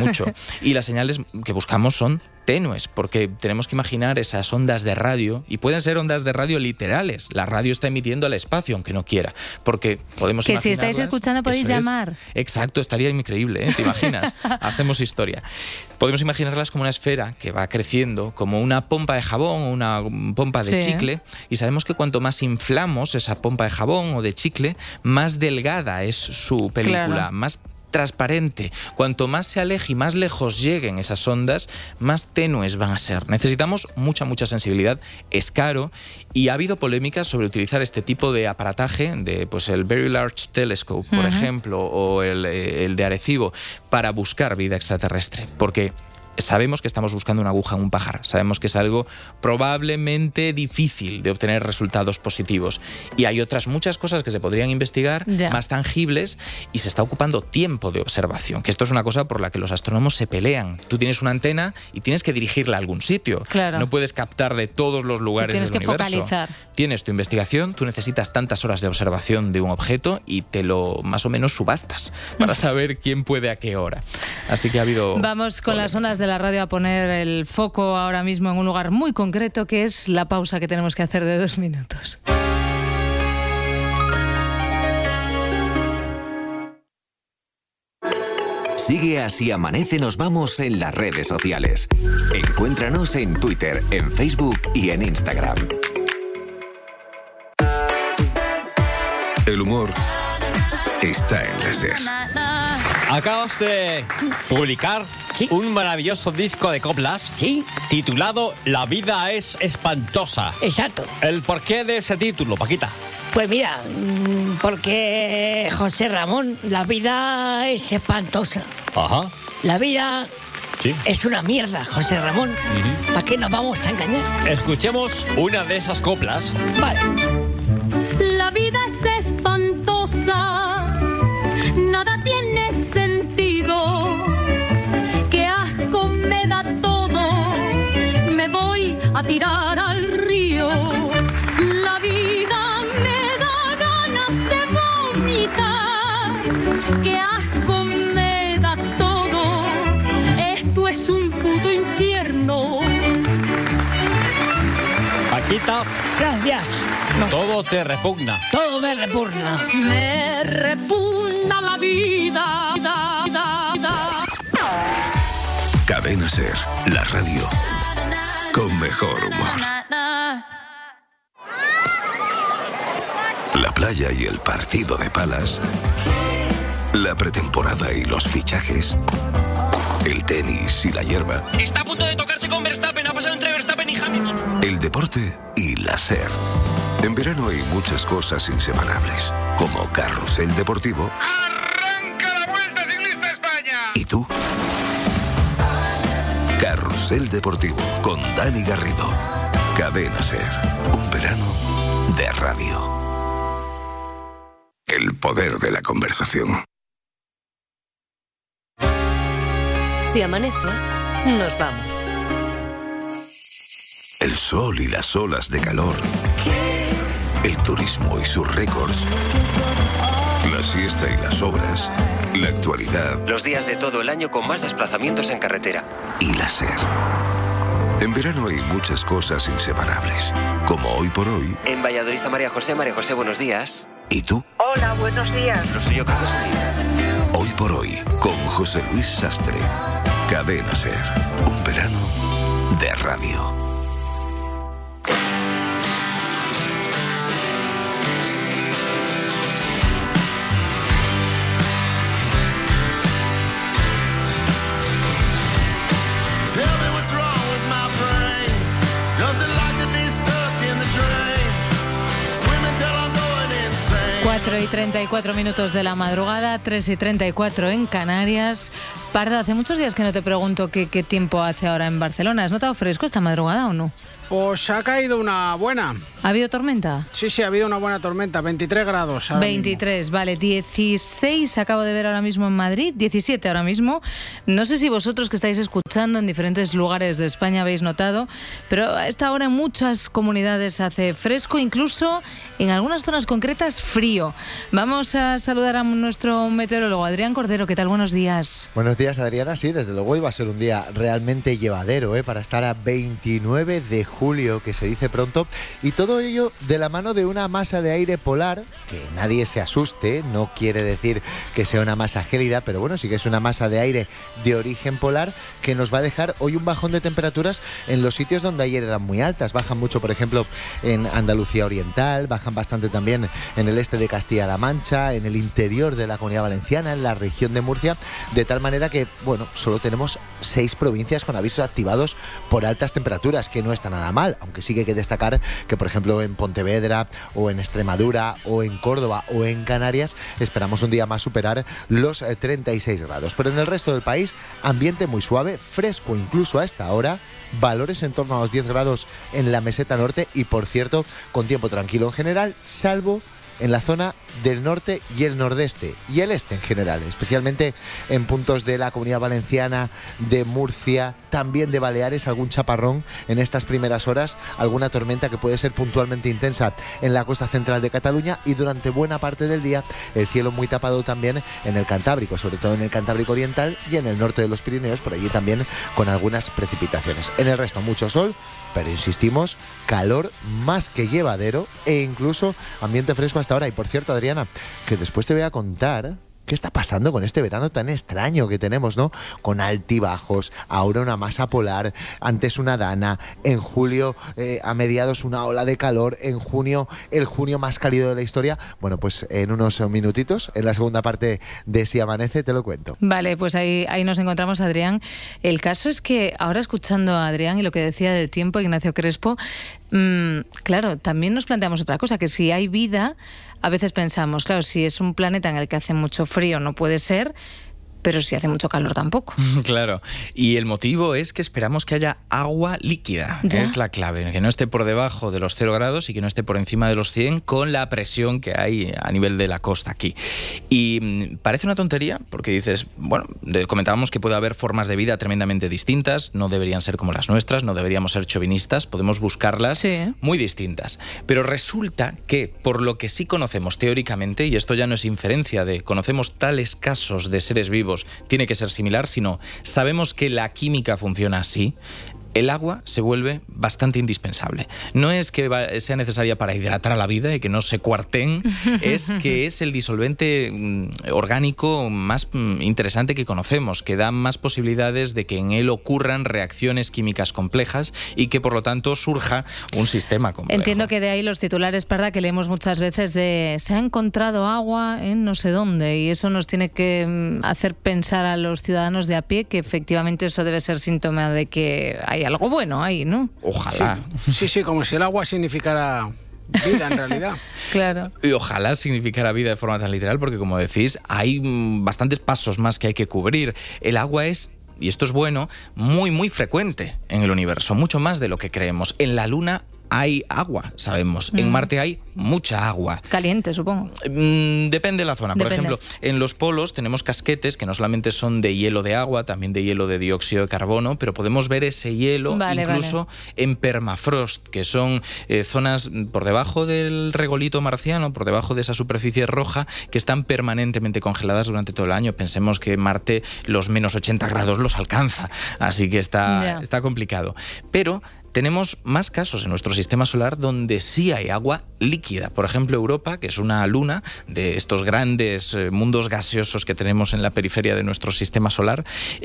Y las señales que buscamos son tenues, porque tenemos que imaginar esas ondas de radio, y pueden ser ondas de radio literales. La radio está emitiendo al espacio, aunque no quiera, porque podemos imaginarlas. Que si estáis escuchando podéis llamar. Exacto, estaría increíble, ¿te imaginas? Hacemos historia. Podemos imaginarlas como una esfera que va creciendo, como una pompa de jabón o una pompa de chicle, y sabemos que cuanto más inflamos esa pompa de jabón o de chicle, más delgada es su película, más transparente. Cuanto más se aleje y más lejos lleguen esas ondas, más tenues van a ser. Necesitamos mucha sensibilidad. Es caro y ha habido polémicas sobre utilizar este tipo de aparataje, de pues el Very Large Telescope, por ejemplo, o el de Arecibo, para buscar vida extraterrestre. Porque sabemos que estamos buscando una aguja en un pajar, sabemos que es algo probablemente difícil de obtener resultados positivos, y hay otras muchas cosas que se podrían investigar, más tangibles, y se está ocupando tiempo de observación, que esto es una cosa por la que los astrónomos se pelean. Tú tienes una antena y tienes que dirigirla a algún sitio, no puedes captar de todos los lugares del universo. Tienes que focalizar. Tienes tu investigación, tú necesitas tantas horas de observación de un objeto y te lo más o menos subastas para saber quién puede a qué hora. Así que ha habido... Vamos con las ondas de la radio a poner el foco ahora mismo en un lugar muy concreto, que es la pausa que tenemos que hacer de 2 minutos. Sigue Así Amanece Nos Vamos en las redes sociales. Encuéntranos en Twitter, en Facebook y en Instagram. El humor está en la SER. Acabas de publicar un maravilloso disco de coplas titulado La vida es espantosa. Exacto. ¿El porqué de ese título, Paquita? Pues mira, porque José Ramón, la vida es espantosa. Ajá. La vida es una mierda, José Ramón. ¿Para qué nos vamos a engañar? Escuchemos una de esas coplas. Vale. La vida es espantosa, nada tiene sentido, qué asco me da todo, me voy a tirar al río. La vida me da ganas de vomitar, qué asco me da todo, esto es un puto infierno. Paquita. Gracias. No. Todo te repugna. Todo me repugna. Me repugna la vida. Cadena Ser, la radio con mejor humor. La playa y el partido de palas, la pretemporada y los fichajes, el tenis y la hierba. Está a punto de tocarse con Verstappen, ha pasado entre Verstappen y Hamilton. El deporte y la Ser. En verano hay muchas cosas inseparables, como Carrusel Deportivo. ¡Arranca la Vuelta Ciclista España! ¿Y tú? Carrusel Deportivo con Dani Garrido. Cadena Ser. Un verano de radio. El poder de la conversación. Si amanece, nos vamos. El sol y las olas de calor. El turismo y sus récords. La siesta y las obras. La actualidad. Los días de todo el año con más desplazamientos en carretera. Y la Ser. En verano hay muchas cosas inseparables. Como hoy por hoy. En Valladolid está María José. María José, buenos días. ¿Y tú? Hola, buenos días. Lo suyo creo que es un día. Hoy por hoy, con José Luis Sastre. Cadena Ser. Un verano de radio. Tell me what's wrong with my brain. Does it like to be stuck in the drain? Swimming till I'm going insane. 4:34 de la madrugada, 3:34 en Canarias. Parda, hace muchos días que no te pregunto qué tiempo hace ahora en Barcelona. ¿Has notado fresco esta madrugada o no? Pues ha caído una buena. ¿Ha habido tormenta? Sí, ha habido una buena tormenta, 23 grados. 23, mismo. Vale, 16 acabo de ver ahora mismo en Madrid, 17 ahora mismo. No sé si vosotros que estáis escuchando en diferentes lugares de España habéis notado, pero a esta hora en muchas comunidades hace fresco, incluso en algunas zonas concretas frío. Vamos a saludar a nuestro meteorólogo, Adrián Cordero. ¿Qué tal? Buenos días. Buenos días, Adriana. Sí, desde luego iba a ser un día realmente llevadero, para estar a 29 de julio, que se dice pronto, y todo ello de la mano de una masa de aire polar, que nadie se asuste, no quiere decir que sea una masa gélida, pero bueno, sí que es una masa de aire de origen polar que nos va a dejar hoy un bajón de temperaturas en los sitios donde ayer eran muy altas. Bajan mucho, por ejemplo, en Andalucía Oriental, bajan bastante también en el este de Castilla-La Mancha, en el interior de la Comunidad Valenciana, en la región de Murcia, de tal manera que, bueno, solo tenemos 6 provincias con avisos activados por altas temperaturas, que no está nada mal, aunque sí que hay que destacar que, por ejemplo, en Pontevedra o en Extremadura o en Córdoba o en Canarias esperamos un día más superar los 36 grados. Pero en el resto del país, ambiente muy suave, fresco incluso a esta hora, valores en torno a los 10 grados en la meseta norte y, por cierto, con tiempo tranquilo en general, salvo en la zona del norte y el nordeste y el este en general, especialmente en puntos de la Comunidad Valenciana, de Murcia, también de Baleares, algún chaparrón en estas primeras horas, alguna tormenta que puede ser puntualmente intensa en la costa central de Cataluña, y durante buena parte del día el cielo muy tapado también en el Cantábrico, sobre todo en el Cantábrico Oriental y en el norte de los Pirineos, por allí también con algunas precipitaciones. En el resto mucho sol, pero insistimos, calor más que llevadero e incluso ambiente fresco hasta ahora. Y por cierto, Adriana, que después te voy a contar qué está pasando con este verano tan extraño que tenemos, ¿no? Con altibajos, ahora una masa polar, antes una dana, en julio a mediados una ola de calor, en junio el junio más cálido de la historia. Bueno, pues en unos minutitos, en la segunda parte de Si Amanece, te lo cuento. Vale, pues ahí nos encontramos, Adrián. El caso es que ahora, escuchando a Adrián y lo que decía del tiempo, Ignacio Crespo, claro, también nos planteamos otra cosa, que si hay vida, a veces pensamos, claro, si es un planeta en el que hace mucho frío no puede ser, pero si hace mucho calor tampoco. Claro, y el motivo es que esperamos que haya agua líquida, que es la clave, que no esté por debajo de los 0 grados y que no esté por encima de los 100 con la presión que hay a nivel de la costa aquí. Y parece una tontería porque dices, bueno, comentábamos que puede haber formas de vida tremendamente distintas, no deberían ser como las nuestras, no deberíamos ser chauvinistas, podemos buscarlas muy distintas. Pero resulta que, por lo que sí conocemos teóricamente, y esto ya no es inferencia de conocemos tales casos de seres vivos, tiene que ser similar, sino sabemos que la química funciona así. el agua se vuelve bastante indispensable. No es que sea necesaria para hidratar a la vida y que no se cuarten, es que es el disolvente orgánico más interesante que conocemos, que da más posibilidades de que en él ocurran reacciones químicas complejas y que por lo tanto surja un sistema complejo. Entiendo que de ahí los titulares, Parda, que leemos muchas veces de se ha encontrado agua en no sé dónde, y eso nos tiene que hacer pensar a los ciudadanos de a pie que efectivamente eso debe ser síntoma de que hay algo bueno ahí, ¿no? Ojalá. Sí, como si el agua significara vida en realidad. Claro. Y ojalá significara vida de forma tan literal, porque como decís, hay bastantes pasos más que hay que cubrir. El agua es, y esto es bueno, muy, muy frecuente en el universo, mucho más de lo que creemos. En la Luna hay agua, sabemos. En Marte hay mucha agua. Caliente, supongo. Depende de la zona. Por ejemplo, en los polos tenemos casquetes que no solamente son de hielo de agua, también de hielo de dióxido de carbono, pero podemos ver ese hielo incluso en permafrost, que son zonas por debajo del regolito marciano, por debajo de esa superficie roja, que están permanentemente congeladas durante todo el año. Pensemos que Marte los menos 80 grados los alcanza, así que está complicado. Pero tenemos más casos en nuestro sistema solar donde sí hay agua líquida. Por ejemplo, Europa, que es una luna de estos grandes mundos gaseosos que tenemos en la periferia de nuestro sistema solar,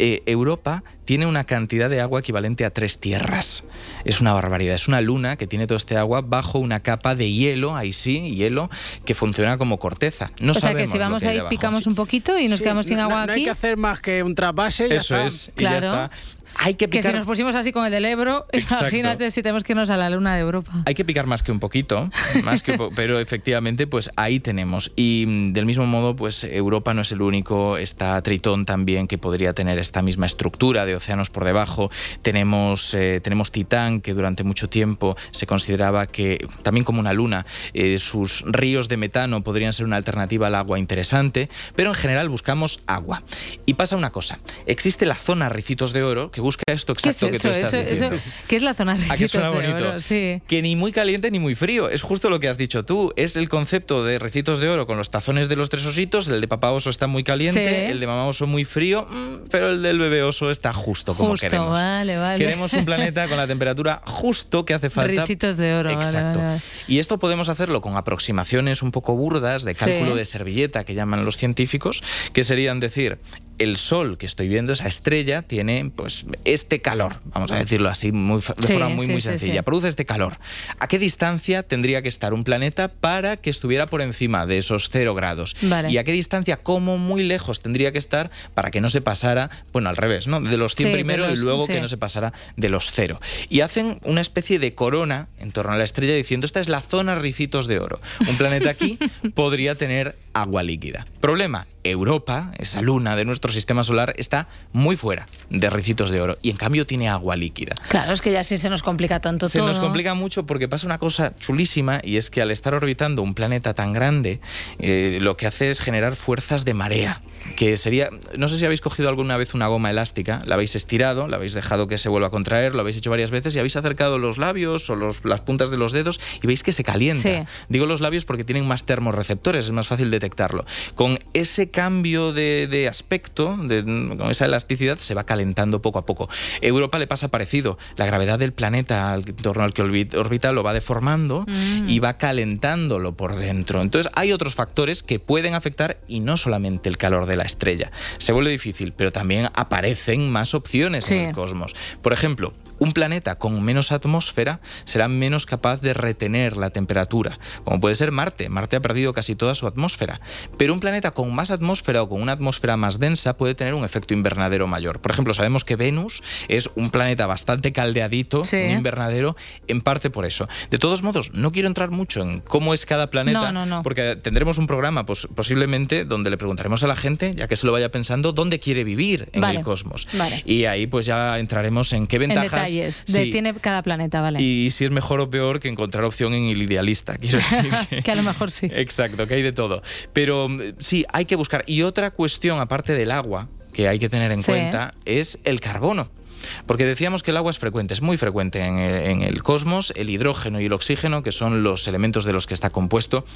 Europa tiene una cantidad de agua equivalente a 3 tierras. Es una barbaridad. Es una luna que tiene todo este agua bajo una capa de hielo, ahí sí, hielo, que funciona como corteza. No o sea que si vamos ahí picamos un poquito y nos quedamos sin agua aquí. No hay que hacer más que un trasvase y Eso ya está. Es, y ya está. Hay que picar... Que si nos pusimos así con el del Ebro, imagínate si tenemos que irnos a la luna de Europa. Hay que picar más que un poquito, pero efectivamente pues ahí tenemos. Y del mismo modo pues Europa no es el único, está Tritón también, que podría tener esta misma estructura de océanos por debajo. Tenemos Titán, que durante mucho tiempo se consideraba que, también como una luna, sus ríos de metano podrían ser una alternativa al agua interesante, pero en general buscamos agua. Y pasa una cosa, existe la zona Ricitos de Oro, que busca esto exacto que tú estás diciendo. ¿Qué es la zona Ricitos de Oro? Sí. Que ni muy caliente ni muy frío. Es justo lo que has dicho tú. Es el concepto de Ricitos de Oro con los tazones de los 3 ositos. El de papá oso está muy caliente, el de mamá oso muy frío, pero el del bebé oso está justo como queremos. Vale. Queremos un planeta con la temperatura justo que hace falta. Ricitos de Oro. Exacto. Vale. Y esto podemos hacerlo con aproximaciones un poco burdas de cálculo de servilleta, que llaman los científicos, que serían decir: el Sol que estoy viendo, esa estrella, tiene pues este calor, vamos a decirlo así, de forma muy sencilla. Sí. Produce este calor. ¿A qué distancia tendría que estar un planeta para que estuviera por encima de esos 0 grados? Vale. ¿Y a qué distancia, como muy lejos, tendría que estar para que no se pasara, bueno, al revés, ¿no? De los 100 primero y luego que no se pasara de los 0. Y hacen una especie de corona en torno a la estrella diciendo: esta es la zona Ricitos de Oro. Un planeta aquí podría tener agua líquida. Problema: Europa, esa luna de nuestro sistema solar, está muy fuera de Ricitos de Oro y en cambio tiene agua líquida. Claro, es que ya sí se nos complica tanto todo. Se nos complica mucho porque pasa una cosa chulísima, y es que al estar orbitando un planeta tan grande, lo que hace es generar fuerzas de marea, que sería, no sé si habéis cogido alguna vez una goma elástica, la habéis estirado, la habéis dejado que se vuelva a contraer, lo habéis hecho varias veces y habéis acercado los labios o las puntas de los dedos y veis que se calienta. Sí. Digo los labios porque tienen más termorreceptores, es más fácil detectarlo. Con ese cambio de aspecto, con esa elasticidad, se va calentando poco a poco. Europa le pasa parecido. La gravedad del planeta en torno al que orbita lo va deformando y va calentándolo por dentro. Entonces hay otros factores que pueden afectar, y no solamente el calor de la estrella. Se vuelve difícil, pero también aparecen más opciones en el cosmos. Por ejemplo, un planeta con menos atmósfera será menos capaz de retener la temperatura, como puede ser Marte. Marte ha perdido casi toda su atmósfera. Pero un planeta con más atmósfera o con una atmósfera más densa puede tener un efecto invernadero mayor. Por ejemplo, sabemos que Venus es un planeta bastante caldeadito, un invernadero, en parte por eso. De todos modos, no quiero entrar mucho en cómo es cada planeta, porque tendremos un programa posiblemente donde le preguntaremos a la gente, ya que se lo vaya pensando, dónde quiere vivir en el cosmos. Y ahí pues ya entraremos en qué ventajas tiene cada planeta, vale. Y si es mejor o peor que encontrar opción en el idealista, quiero decir. Que a lo mejor sí. Exacto, que hay de todo. Pero sí, hay que buscar. Y otra cuestión, aparte del agua, que hay que tener en cuenta, es el carbono. Porque decíamos que el agua es frecuente, es muy frecuente en el cosmos. El hidrógeno y el oxígeno, que son los elementos de los que está compuesto,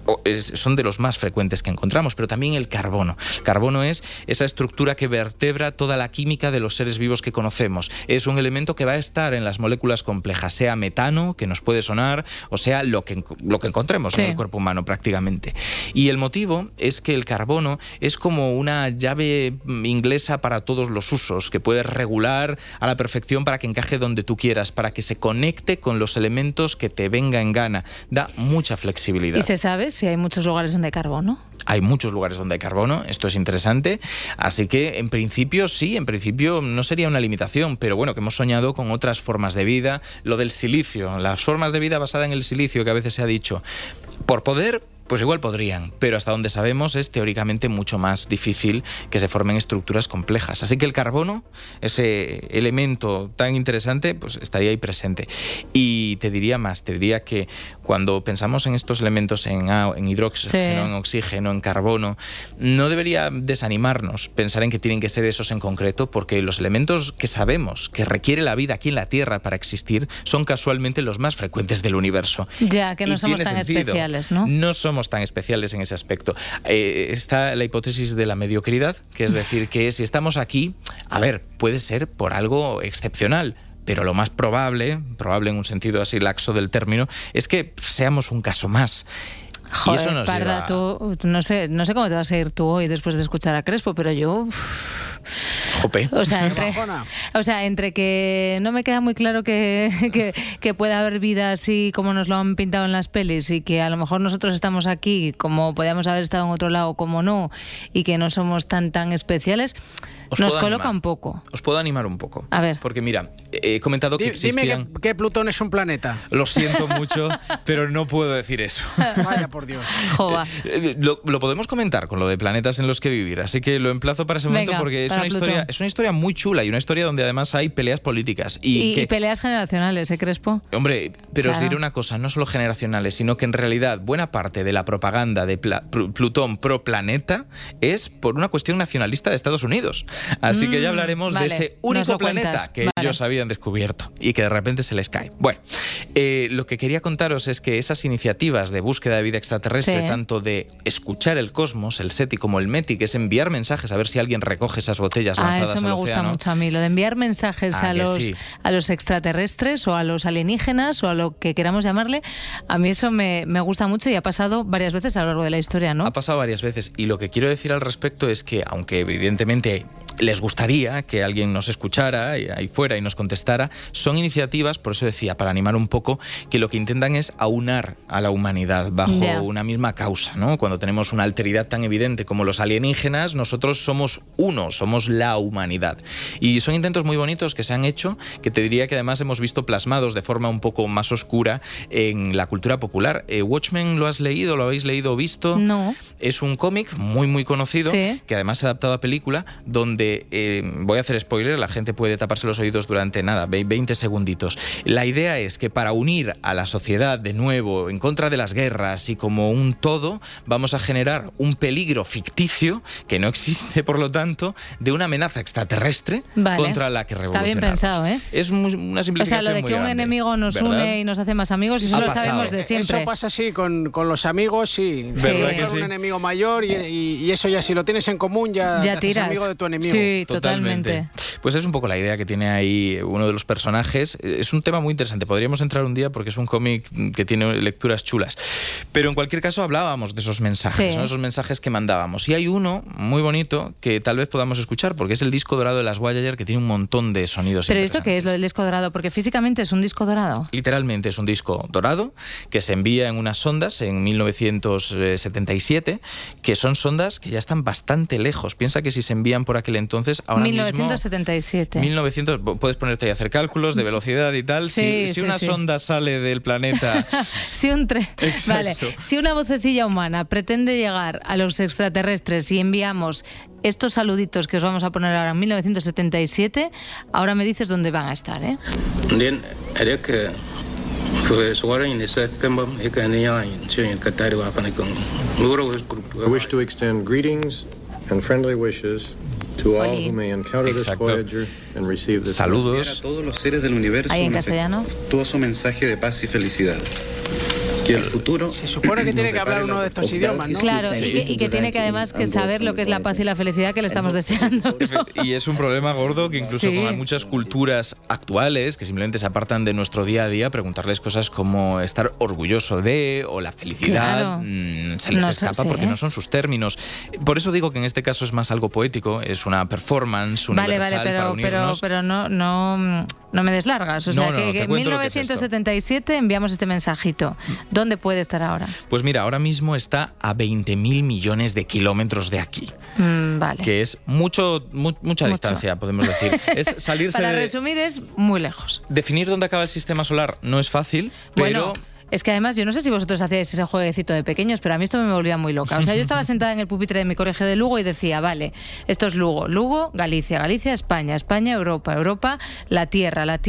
son de los más frecuentes que encontramos, pero también el carbono. El carbono es esa estructura que vertebra toda la química de los seres vivos que conocemos. Es un elemento que va a estar en las moléculas complejas, sea metano, que nos puede sonar, o sea lo que encontremos en el cuerpo humano prácticamente. Y el motivo es que el carbono es como una llave inglesa para todos los usos, que puedes regular a la perfección para que encaje donde tú quieras, para que se conecte con los elementos que te venga en gana. Da mucha flexibilidad. ¿Y se sabe si hay muchos lugares donde hay carbono? Hay muchos lugares donde hay carbono, esto es interesante, así que en principio sí, en principio no sería una limitación, pero bueno, que hemos soñado con otras formas de vida, lo del silicio, las formas de vida basadas en el silicio que a veces se ha dicho, por poder, pues igual podrían, pero hasta donde sabemos es teóricamente mucho más difícil que se formen estructuras complejas. Así que el carbono, ese elemento tan interesante, pues estaría ahí presente. Y te diría más, te diría que cuando pensamos en estos elementos, en hidrógeno, en oxígeno, en carbono, no debería desanimarnos pensar en que tienen que ser esos en concreto, porque los elementos que sabemos que requiere la vida aquí en la Tierra para existir son casualmente los más frecuentes del universo. Ya, que no somos tan especiales, ¿no? No somos tan especiales en ese aspecto. Está la hipótesis de la mediocridad, que es decir, que si estamos aquí, a ver, puede ser por algo excepcional, pero lo más probable en un sentido así laxo del término, es que seamos un caso más. Joder, y eso nos Parda, lleva... tú, no sé cómo te vas a ir tú hoy después de escuchar a Crespo, pero yo... Jope. O sea, entre que no me queda muy claro que pueda haber vida así como nos lo han pintado en las pelis y que a lo mejor nosotros estamos aquí como podíamos haber estado en otro lado como no y que no somos tan especiales, nos coloca un poco. Os puedo animar un poco. A ver. Porque mira, he comentado que existían... Dime que Plutón es un planeta. Lo siento mucho, pero no puedo decir eso. Vaya por Dios. Jova. Lo podemos comentar con lo de planetas en los que vivir, así que lo emplazo para ese momento. Venga, porque es una historia muy chula y una historia donde además hay peleas políticas. Y peleas generacionales, ¿eh, Crespo? Hombre, pero os diré una cosa, no solo generacionales, sino que en realidad buena parte de la propaganda de Plutón pro planeta es por una cuestión nacionalista de Estados Unidos. Así que ya hablaremos de ese único planeta que ellos habían descubierto y que de repente se les cae. Bueno, lo que quería contaros es que esas iniciativas de búsqueda de vida extraterrestre, tanto de escuchar el cosmos, el SETI, como el METI, que es enviar mensajes a ver si alguien recoge esas botellas lanzadas al océano. Eso me gusta mucho a mí, lo de enviar mensajes a los extraterrestres o a los alienígenas o a lo que queramos llamarle, a mí eso me gusta mucho y ha pasado varias veces a lo largo de la historia, ¿no? Ha pasado varias veces y lo que quiero decir al respecto es que, aunque evidentemente les gustaría que alguien nos escuchara ahí fuera y nos contestara, son iniciativas, por eso decía, para animar un poco, que lo que intentan es aunar a la humanidad bajo una misma causa, ¿no? Cuando tenemos una alteridad tan evidente como los alienígenas, nosotros somos uno, somos la humanidad. Y son intentos muy bonitos que se han hecho, que te diría que además hemos visto plasmados de forma un poco más oscura en la cultura popular. Watchmen, ¿lo has leído? ¿Lo habéis leído o visto? No. Es un cómic muy conocido, que además se ha adaptado a película, donde voy a hacer spoiler, la gente puede taparse los oídos durante 20 segunditos. La idea es que para unir a la sociedad de nuevo en contra de las guerras y como un todo, vamos a generar un peligro ficticio que no existe, por lo tanto, de una amenaza extraterrestre contra la que revolucionarnos. Está bien pensado, ¿eh? Es una simplificación. O sea, lo de que un enemigo nos une y nos hace más amigos, eso lo sabemos de siempre. Eso pasa así con los amigos, sí. ¿Verdad que sí? Un enemigo mayor y eso ya si lo tienes en común ya te haces amigo de tu enemigo. Sí, totalmente. Pues es un poco la idea que tiene ahí uno de los personajes. Es un tema muy interesante. Podríamos entrar un día porque es un cómic que tiene lecturas chulas. Pero en cualquier caso hablábamos de esos mensajes, ¿no? Esos mensajes que mandábamos. Y hay uno muy bonito que tal vez podamos escuchar porque es el disco dorado de las Voyager, que tiene un montón de sonidos. ¿Pero esto qué es lo del disco dorado? Porque físicamente es un disco dorado. Literalmente es un disco dorado que se envía en unas sondas en 1977, que son sondas que ya están bastante lejos. Piensa que si se envían por aquel entonces, ahora 1977. 1900, puedes ponerte ahí a hacer cálculos de velocidad y tal. Si una sonda sale del planeta... Vale, si una vocecilla humana pretende llegar a los extraterrestres y enviamos estos saluditos que os vamos a poner ahora en 1977, ahora me dices dónde van a estar, ¿eh? I wish to extend greetings and friendly wishes to all who may encounter this Voyager and receive this. Saludos a todos los seres del universo. ¿Ahí en castellano? Todo su mensaje de paz y felicidad. Y el futuro... Se supone que tiene que hablar uno de estos idiomas, ¿no? Claro, y que tiene que además que saber lo que es la paz y la felicidad que le estamos deseando, ¿no? Y es un problema gordo que incluso con muchas culturas actuales que simplemente se apartan de nuestro día a día, preguntarles cosas como estar orgulloso de o la felicidad, se les escapa porque no son sus términos. Por eso digo que en este caso es más algo poético, es una performance universal para unirnos. Pero no me deslargas. O sea, que en 1977 enviamos este mensajito. ¿Dónde puede estar ahora? Pues mira, ahora mismo está a 20.000 millones de kilómetros de aquí. Vale. Que es mucha distancia, podemos decir. Es salirse Para resumir, es muy lejos. Definir dónde acaba el sistema solar no es fácil, pero... Es que además, yo no sé si vosotros hacíais ese jueguecito de pequeños, pero a mí esto me volvía muy loca. O sea, yo estaba sentada en el pupitre de mi colegio de Lugo y decía, vale, esto es Lugo, Lugo, Galicia, Galicia, España, España, Europa, Europa, la Tierra, la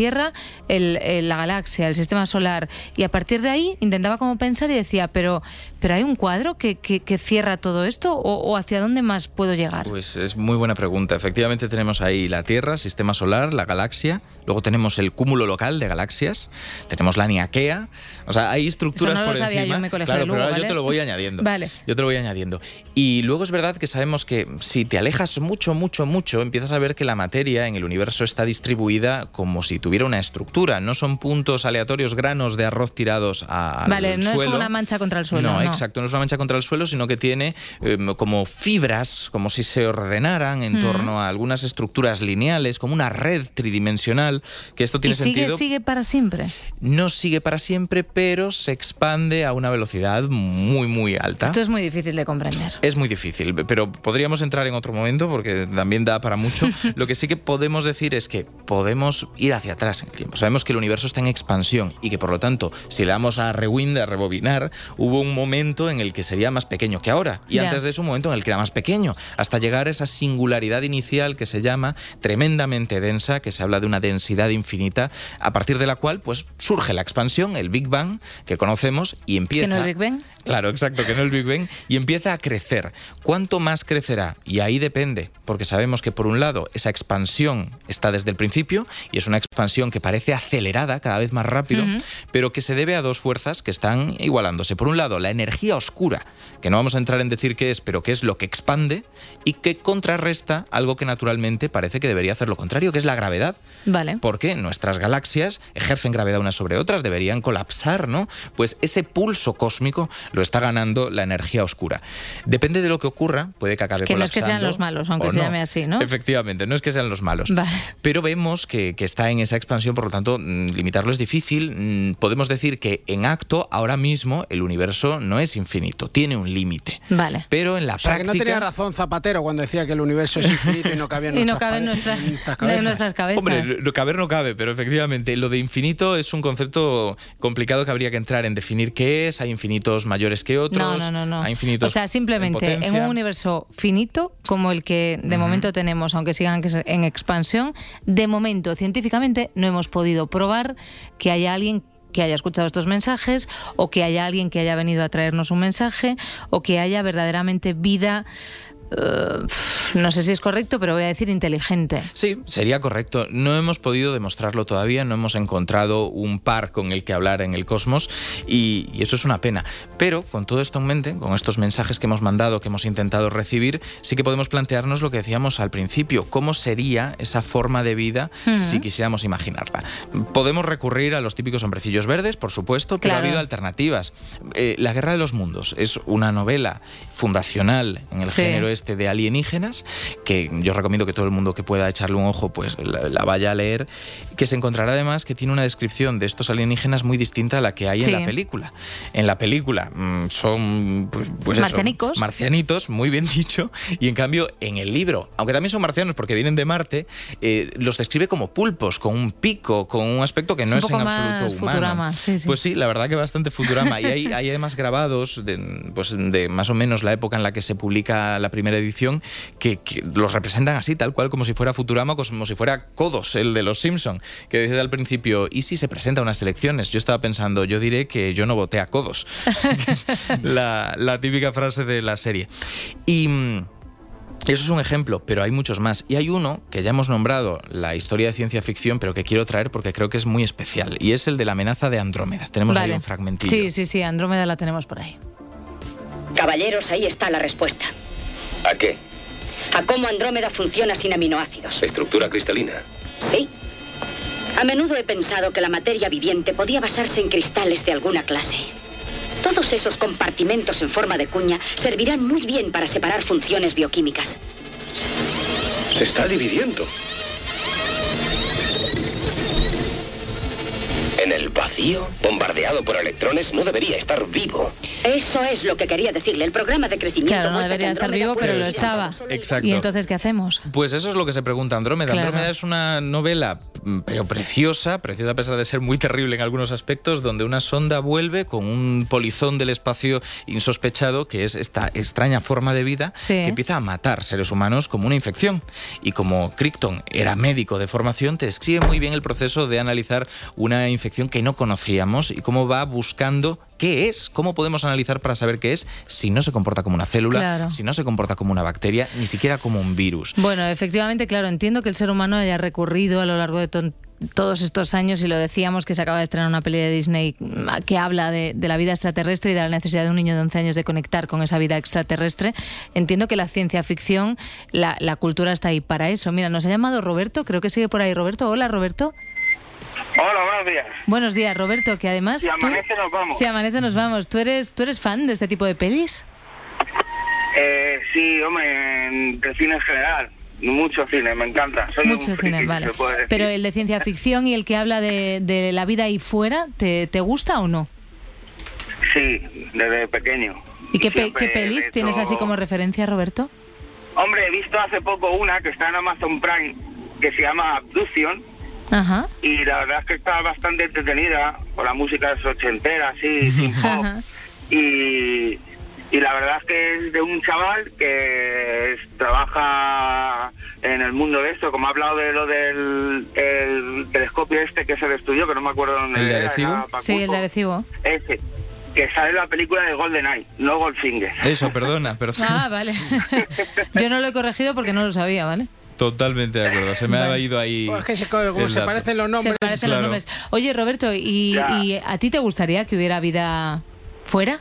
galaxia, el sistema solar. Y a partir de ahí intentaba como pensar y decía, pero ¿hay un cuadro que cierra todo esto o hacia dónde más puedo llegar? Pues es muy buena pregunta. Efectivamente tenemos ahí la Tierra, sistema solar, la galaxia, luego tenemos el cúmulo local de galaxias, tenemos la Niaquea, o sea, hay estructuras Eso no por lo sabía encima. Yo en mi colegio claro, de Lugo, pero ahora ¿vale? yo te lo voy añadiendo. Vale. Yo te lo voy añadiendo. Y luego es verdad que sabemos que si te alejas mucho, empiezas a ver que la materia en el universo está distribuida como si tuviera una estructura. No son puntos aleatorios, granos de arroz tirados al Vale, no suelo. es como una mancha contra el suelo. No, exacto, no es una mancha contra el suelo, sino que tiene como fibras, como si se ordenaran en torno a algunas estructuras lineales, como una red tridimensional, que esto tiene sentido. ¿Y sigue para siempre? No sigue para siempre, pero se expande a una velocidad muy, muy alta. Esto es muy difícil de comprender. Es muy difícil, pero podríamos entrar en otro momento porque también da para mucho. Lo que sí que podemos decir es que podemos ir hacia atrás en el tiempo. Sabemos que el universo está en expansión y que, por lo tanto, si le damos a rewind, a rebobinar, hubo un momento en el que sería más pequeño que ahora. Y antes de eso, un momento en el que era más pequeño, hasta llegar a esa singularidad inicial que se llama tremendamente densa, que se habla de una densidad infinita, a partir de la cual pues surge la expansión, el Big Bang, que conocemos, y empieza... ¿Que no el Big Bang? Claro, exacto, que no el Big Bang, y empieza a crecer. ¿Cuánto más crecerá? Y ahí depende, porque sabemos que por un lado esa expansión está desde el principio, y es una expansión que parece acelerada, cada vez más rápido, pero que se debe a dos fuerzas que están igualándose. Por un lado, la energía oscura, que no vamos a entrar en decir qué es, pero que es lo que expande y que contrarresta algo que naturalmente parece que debería hacer lo contrario, que es la gravedad. Vale. Porque nuestras galaxias ejercen gravedad unas sobre otras, deberían colapsar, ¿no? Pues ese pulso cósmico lo está ganando la energía oscura. Depende de lo que ocurra, puede que acabe colapsando. Que no es que sean los malos, aunque se llame así, ¿no? Efectivamente, no es que sean los malos. Vale. Pero vemos que está en esa expansión, por lo tanto, limitarlo es difícil. Podemos decir que en acto, ahora mismo, el universo no es infinito, tiene un límite. Vale. Pero en la práctica... que no tenía razón Zapatero cuando decía que el universo es infinito y no cabía en nuestras cabezas. Hombre, caber no cabe, pero efectivamente lo de infinito es un concepto complicado que habría que entrar en definir qué es. Hay infinitos mayores que otros. No. Hay infinitos. O sea, simplemente en un universo finito como el que de momento tenemos, aunque sigan en expansión, de momento científicamente no hemos podido probar que haya alguien que haya escuchado estos mensajes o que haya alguien que haya venido a traernos un mensaje o que haya verdaderamente vida... no sé si es correcto, pero voy a decir inteligente. Sí, sería correcto. No hemos podido demostrarlo todavía, no hemos encontrado un par con el que hablar en el cosmos y eso es una pena. Pero con todo esto en mente, con estos mensajes que hemos mandado, que hemos intentado recibir, sí que podemos plantearnos lo que decíamos al principio, cómo sería esa forma de vida si quisiéramos imaginarla. Podemos recurrir a los típicos hombrecillos verdes, por supuesto, pero ha habido alternativas. La Guerra de los Mundos es una novela fundacional en el género de alienígenas, que yo recomiendo que todo el mundo que pueda echarle un ojo pues la vaya a leer, que se encontrará además que tiene una descripción de estos alienígenas muy distinta a la que hay en la película. En la película son pues marcianicos. Eso, marcianitos, muy bien dicho, y en cambio en el libro, aunque también son marcianos porque vienen de Marte, los describe como pulpos, con un pico, con un aspecto que no es en absoluto humano. Futurama, sí. Pues sí, la verdad que bastante Futurama. Y hay además grabados de más o menos la época en la que se publica la primera edición que los representan así, tal cual, como si fuera Futurama, como si fuera Kodos, el de los Simpson, que dice al principio, ¿y si se presenta unas elecciones? Yo estaba pensando, yo diré que yo no voté a Kodos. Que es la típica frase de la serie. Eso es un ejemplo, pero hay muchos más. Y hay uno que ya hemos nombrado, la historia de ciencia ficción, pero que quiero traer porque creo que es muy especial. Y es el de la amenaza de Andrómeda. Tenemos ahí un fragmentillo. Sí, Andrómeda la tenemos por ahí. Caballeros, ahí está la respuesta. ¿A qué? A cómo Andrómeda funciona sin aminoácidos. ¿Estructura cristalina? Sí. A menudo he pensado que la materia viviente podía basarse en cristales de alguna clase. Todos esos compartimentos en forma de cuña servirán muy bien para separar funciones bioquímicas. Se está dividiendo. En el vacío, bombardeado por electrones, no debería estar vivo. Eso es lo que quería decirle. El programa de crecimiento... Claro, no debería estar vivo, pero lo estaba. Exacto. ¿Y entonces qué hacemos? Pues eso es lo que se pregunta Andrómeda. Claro. Andrómeda es una novela, pero preciosa a pesar de ser muy terrible en algunos aspectos, donde una sonda vuelve con un polizón del espacio insospechado, que es esta extraña forma de vida que empieza a matar seres humanos como una infección. Y como Crichton era médico de formación, te describe muy bien el proceso de analizar una infección que no conocíamos y cómo va buscando qué es, cómo podemos analizar para saber qué es si no se comporta como una célula, si no se comporta como una bacteria, ni siquiera como un virus. Bueno, efectivamente, claro, entiendo que el ser humano haya recurrido a lo largo de todos estos años, y lo decíamos, que se acaba de estrenar una peli de Disney que habla de la vida extraterrestre y de la necesidad de un niño de 11 años de conectar con esa vida extraterrestre. Entiendo que la ciencia ficción, la cultura está ahí para eso. Mira, nos ha llamado Roberto, creo que sigue por ahí Roberto. Hola, Roberto. Hola, buenos días. Buenos días, Roberto, que además... Si amanece nos vamos. Si amanece nos vamos. ¿Tú eres fan de este tipo de pelis? Sí, hombre, de cine en general. Mucho cine, me encanta. Soy mucho cine, vale. Pero el de ciencia ficción y el que habla de la vida ahí fuera, ¿te gusta o no? Sí, desde pequeño. ¿Y qué pelis tienes así como referencia, Roberto? Hombre, he visto hace poco una que está en Amazon Prime, que se llama Abduction. Ajá. Y la verdad es que está bastante entretenida, con la música es ochentera, así, sin pop. Y la verdad es que es de un chaval que trabaja en el mundo de esto, como ha hablado de lo del el telescopio este que se le estudió, que no me acuerdo dónde ¿El de era. Arecibo? Sí, el de Arecibo. Ese, que sale en la película de GoldenEye, no Goldfinger. Eso, perdona. Ah, vale. Yo no lo he corregido porque no lo sabía, ¿vale? Totalmente de acuerdo, se me ha ido ahí. Es que como se parecen los nombres. Se parecen los nombres. Oye, Roberto, ¿y a ti te gustaría que hubiera vida fuera?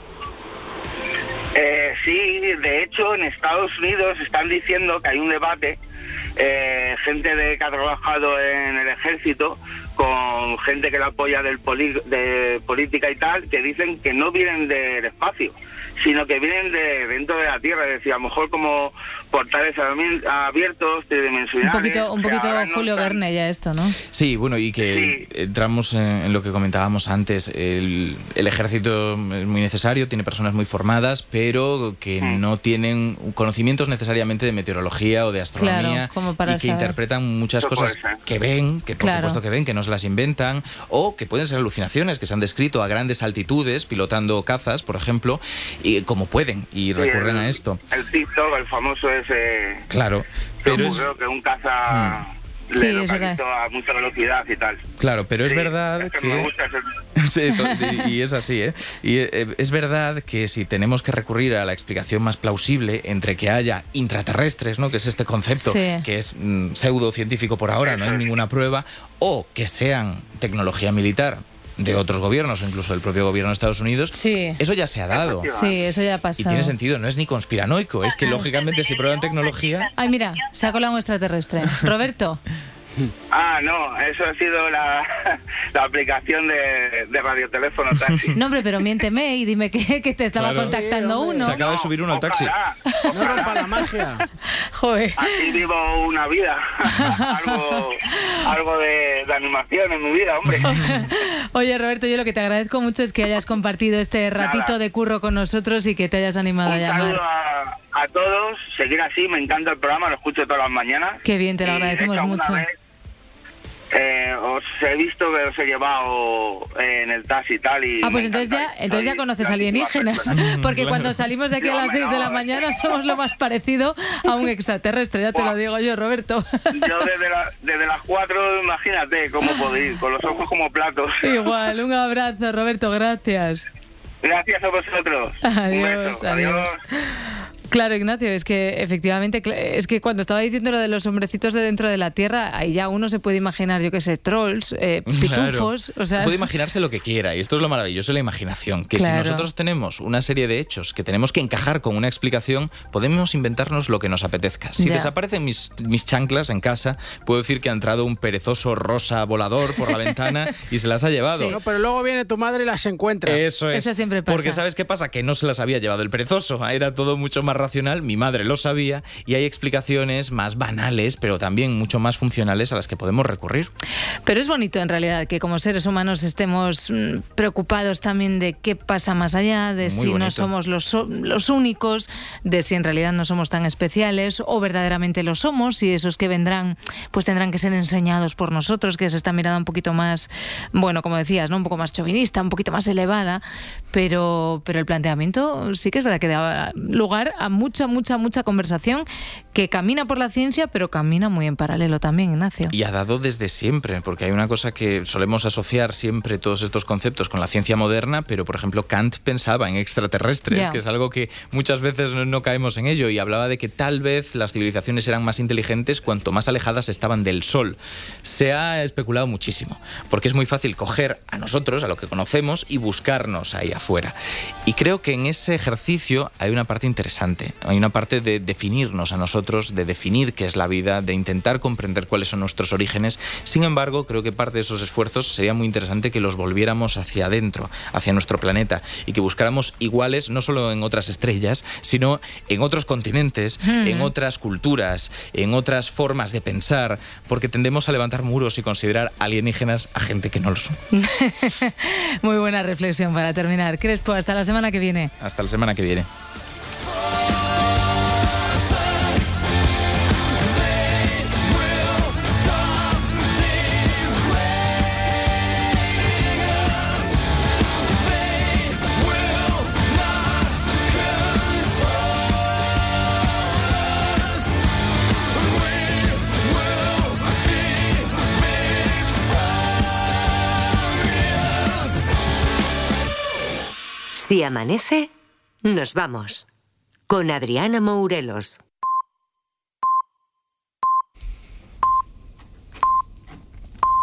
Sí, de hecho en Estados Unidos están diciendo que hay un debate, gente que ha trabajado en el ejército con gente que la apoya de política y tal, que dicen que no vienen del espacio, sino que vienen de dentro de la Tierra, es decir, a lo mejor como portales abiertos, tridimensionales. Un poquito Julio Verne ya esto, ¿no? Sí, bueno, y que entramos en lo que comentábamos antes. El ejército es muy necesario, tiene personas muy formadas, pero que no tienen conocimientos necesariamente de meteorología o de astronomía, como para y que interpretan muchas cosas que ven, que por supuesto que ven, que no se las inventan, o que pueden ser alucinaciones que se han descrito a grandes altitudes, pilotando cazas, por ejemplo, y como pueden, y recurren a esto. El TikTok, el famoso ese... Claro. Pero creo que un caza... le localizó a mucha velocidad y tal. Claro, pero es verdad que... me gusta sí, y es así, ¿eh? Y es verdad que si tenemos que recurrir a la explicación más plausible entre que haya intraterrestres, ¿no?, que es este concepto que es pseudocientífico por ahora, no hay ninguna prueba, o que sean tecnología militar de otros gobiernos, o incluso del propio gobierno de Estados Unidos, eso ya se ha dado. Sí, eso ya ha pasado. Y tiene sentido, no es ni conspiranoico, es que lógicamente si prueban tecnología... Ay, mira, se ha colado un extraterrestre. Roberto. No, eso ha sido la aplicación de radioteléfono taxi. No, hombre, pero miénteme y dime que te estaba contactando uno. Se acaba de subir uno al taxi. No rompa la magia. Joder. Así vivo una vida. algo de animación en mi vida, hombre. Oye, Roberto, yo lo que te agradezco mucho es que hayas compartido este ratito de curro con nosotros y que te hayas animado a llamar. Un saludo a todos, seguir así, me encanta el programa, lo escucho todas las mañanas. Qué bien, te lo agradecemos mucho. Os he visto que os he llevado en el taxi y tal. Y pues entonces ya conoces alienígenas. Porque cuando salimos de aquí a las 6 de la mañana somos lo más parecido a un extraterrestre, ya te lo digo yo, Roberto. Yo desde las 4, imagínate cómo puedo ir, con los ojos como platos. Igual, un abrazo, Roberto, gracias. Gracias a vosotros. Adiós, un beso. adiós. Claro, Ignacio, es que efectivamente, es que cuando estaba diciendo lo de los hombrecitos de dentro de la Tierra, ahí ya uno se puede imaginar, yo qué sé, trolls, pitufos. Claro. O sea... Puede imaginarse lo que quiera, y esto es lo maravilloso de la imaginación, que si nosotros tenemos una serie de hechos que tenemos que encajar con una explicación, podemos inventarnos lo que nos apetezca. Si desaparecen mis chanclas en casa, puedo decir que ha entrado un perezoso rosa volador por la ventana y se las ha llevado. Sí. No, pero luego viene tu madre y las encuentra. Eso es. Eso siempre pasa. Porque ¿sabes qué pasa? Que no se las había llevado el perezoso. Era todo mucho más racional, mi madre lo sabía, y hay explicaciones más banales, pero también mucho más funcionales a las que podemos recurrir. Pero es bonito en realidad que como seres humanos estemos preocupados también de qué pasa más allá, de si no somos los únicos, de si en realidad no somos tan especiales o verdaderamente lo somos, y esos que vendrán pues tendrán que ser enseñados por nosotros, que es esta mirada un poquito más, bueno, como decías, ¿no? Un poco más chauvinista, un poquito más elevada, pero el planteamiento sí que es verdad que da lugar a mucha conversación que camina por la ciencia, pero camina muy en paralelo también, Ignacio. Y ha dado desde siempre, porque hay una cosa que solemos asociar siempre todos estos conceptos con la ciencia moderna, pero por ejemplo Kant pensaba en extraterrestres, que es algo que muchas veces no caemos en ello, y hablaba de que tal vez las civilizaciones eran más inteligentes cuanto más alejadas estaban del Sol. Se ha especulado muchísimo, porque es muy fácil coger a nosotros, a lo que conocemos, y buscarnos ahí afuera. Y creo que en ese ejercicio hay una parte interesante, hay una parte de definirnos a nosotros, de definir qué es la vida, de intentar comprender cuáles son nuestros orígenes. Sin embargo, creo que parte de esos esfuerzos sería muy interesante que los volviéramos hacia adentro, hacia nuestro planeta, y que buscáramos iguales no solo en otras estrellas, sino en otros continentes, en otras culturas, en otras formas de pensar, porque tendemos a levantar muros y considerar alienígenas a gente que no lo son. Muy buena reflexión para terminar. Crespo, hasta la semana que viene. Hasta la semana que viene. Si amanece, nos vamos. Con Adriana Mourelos.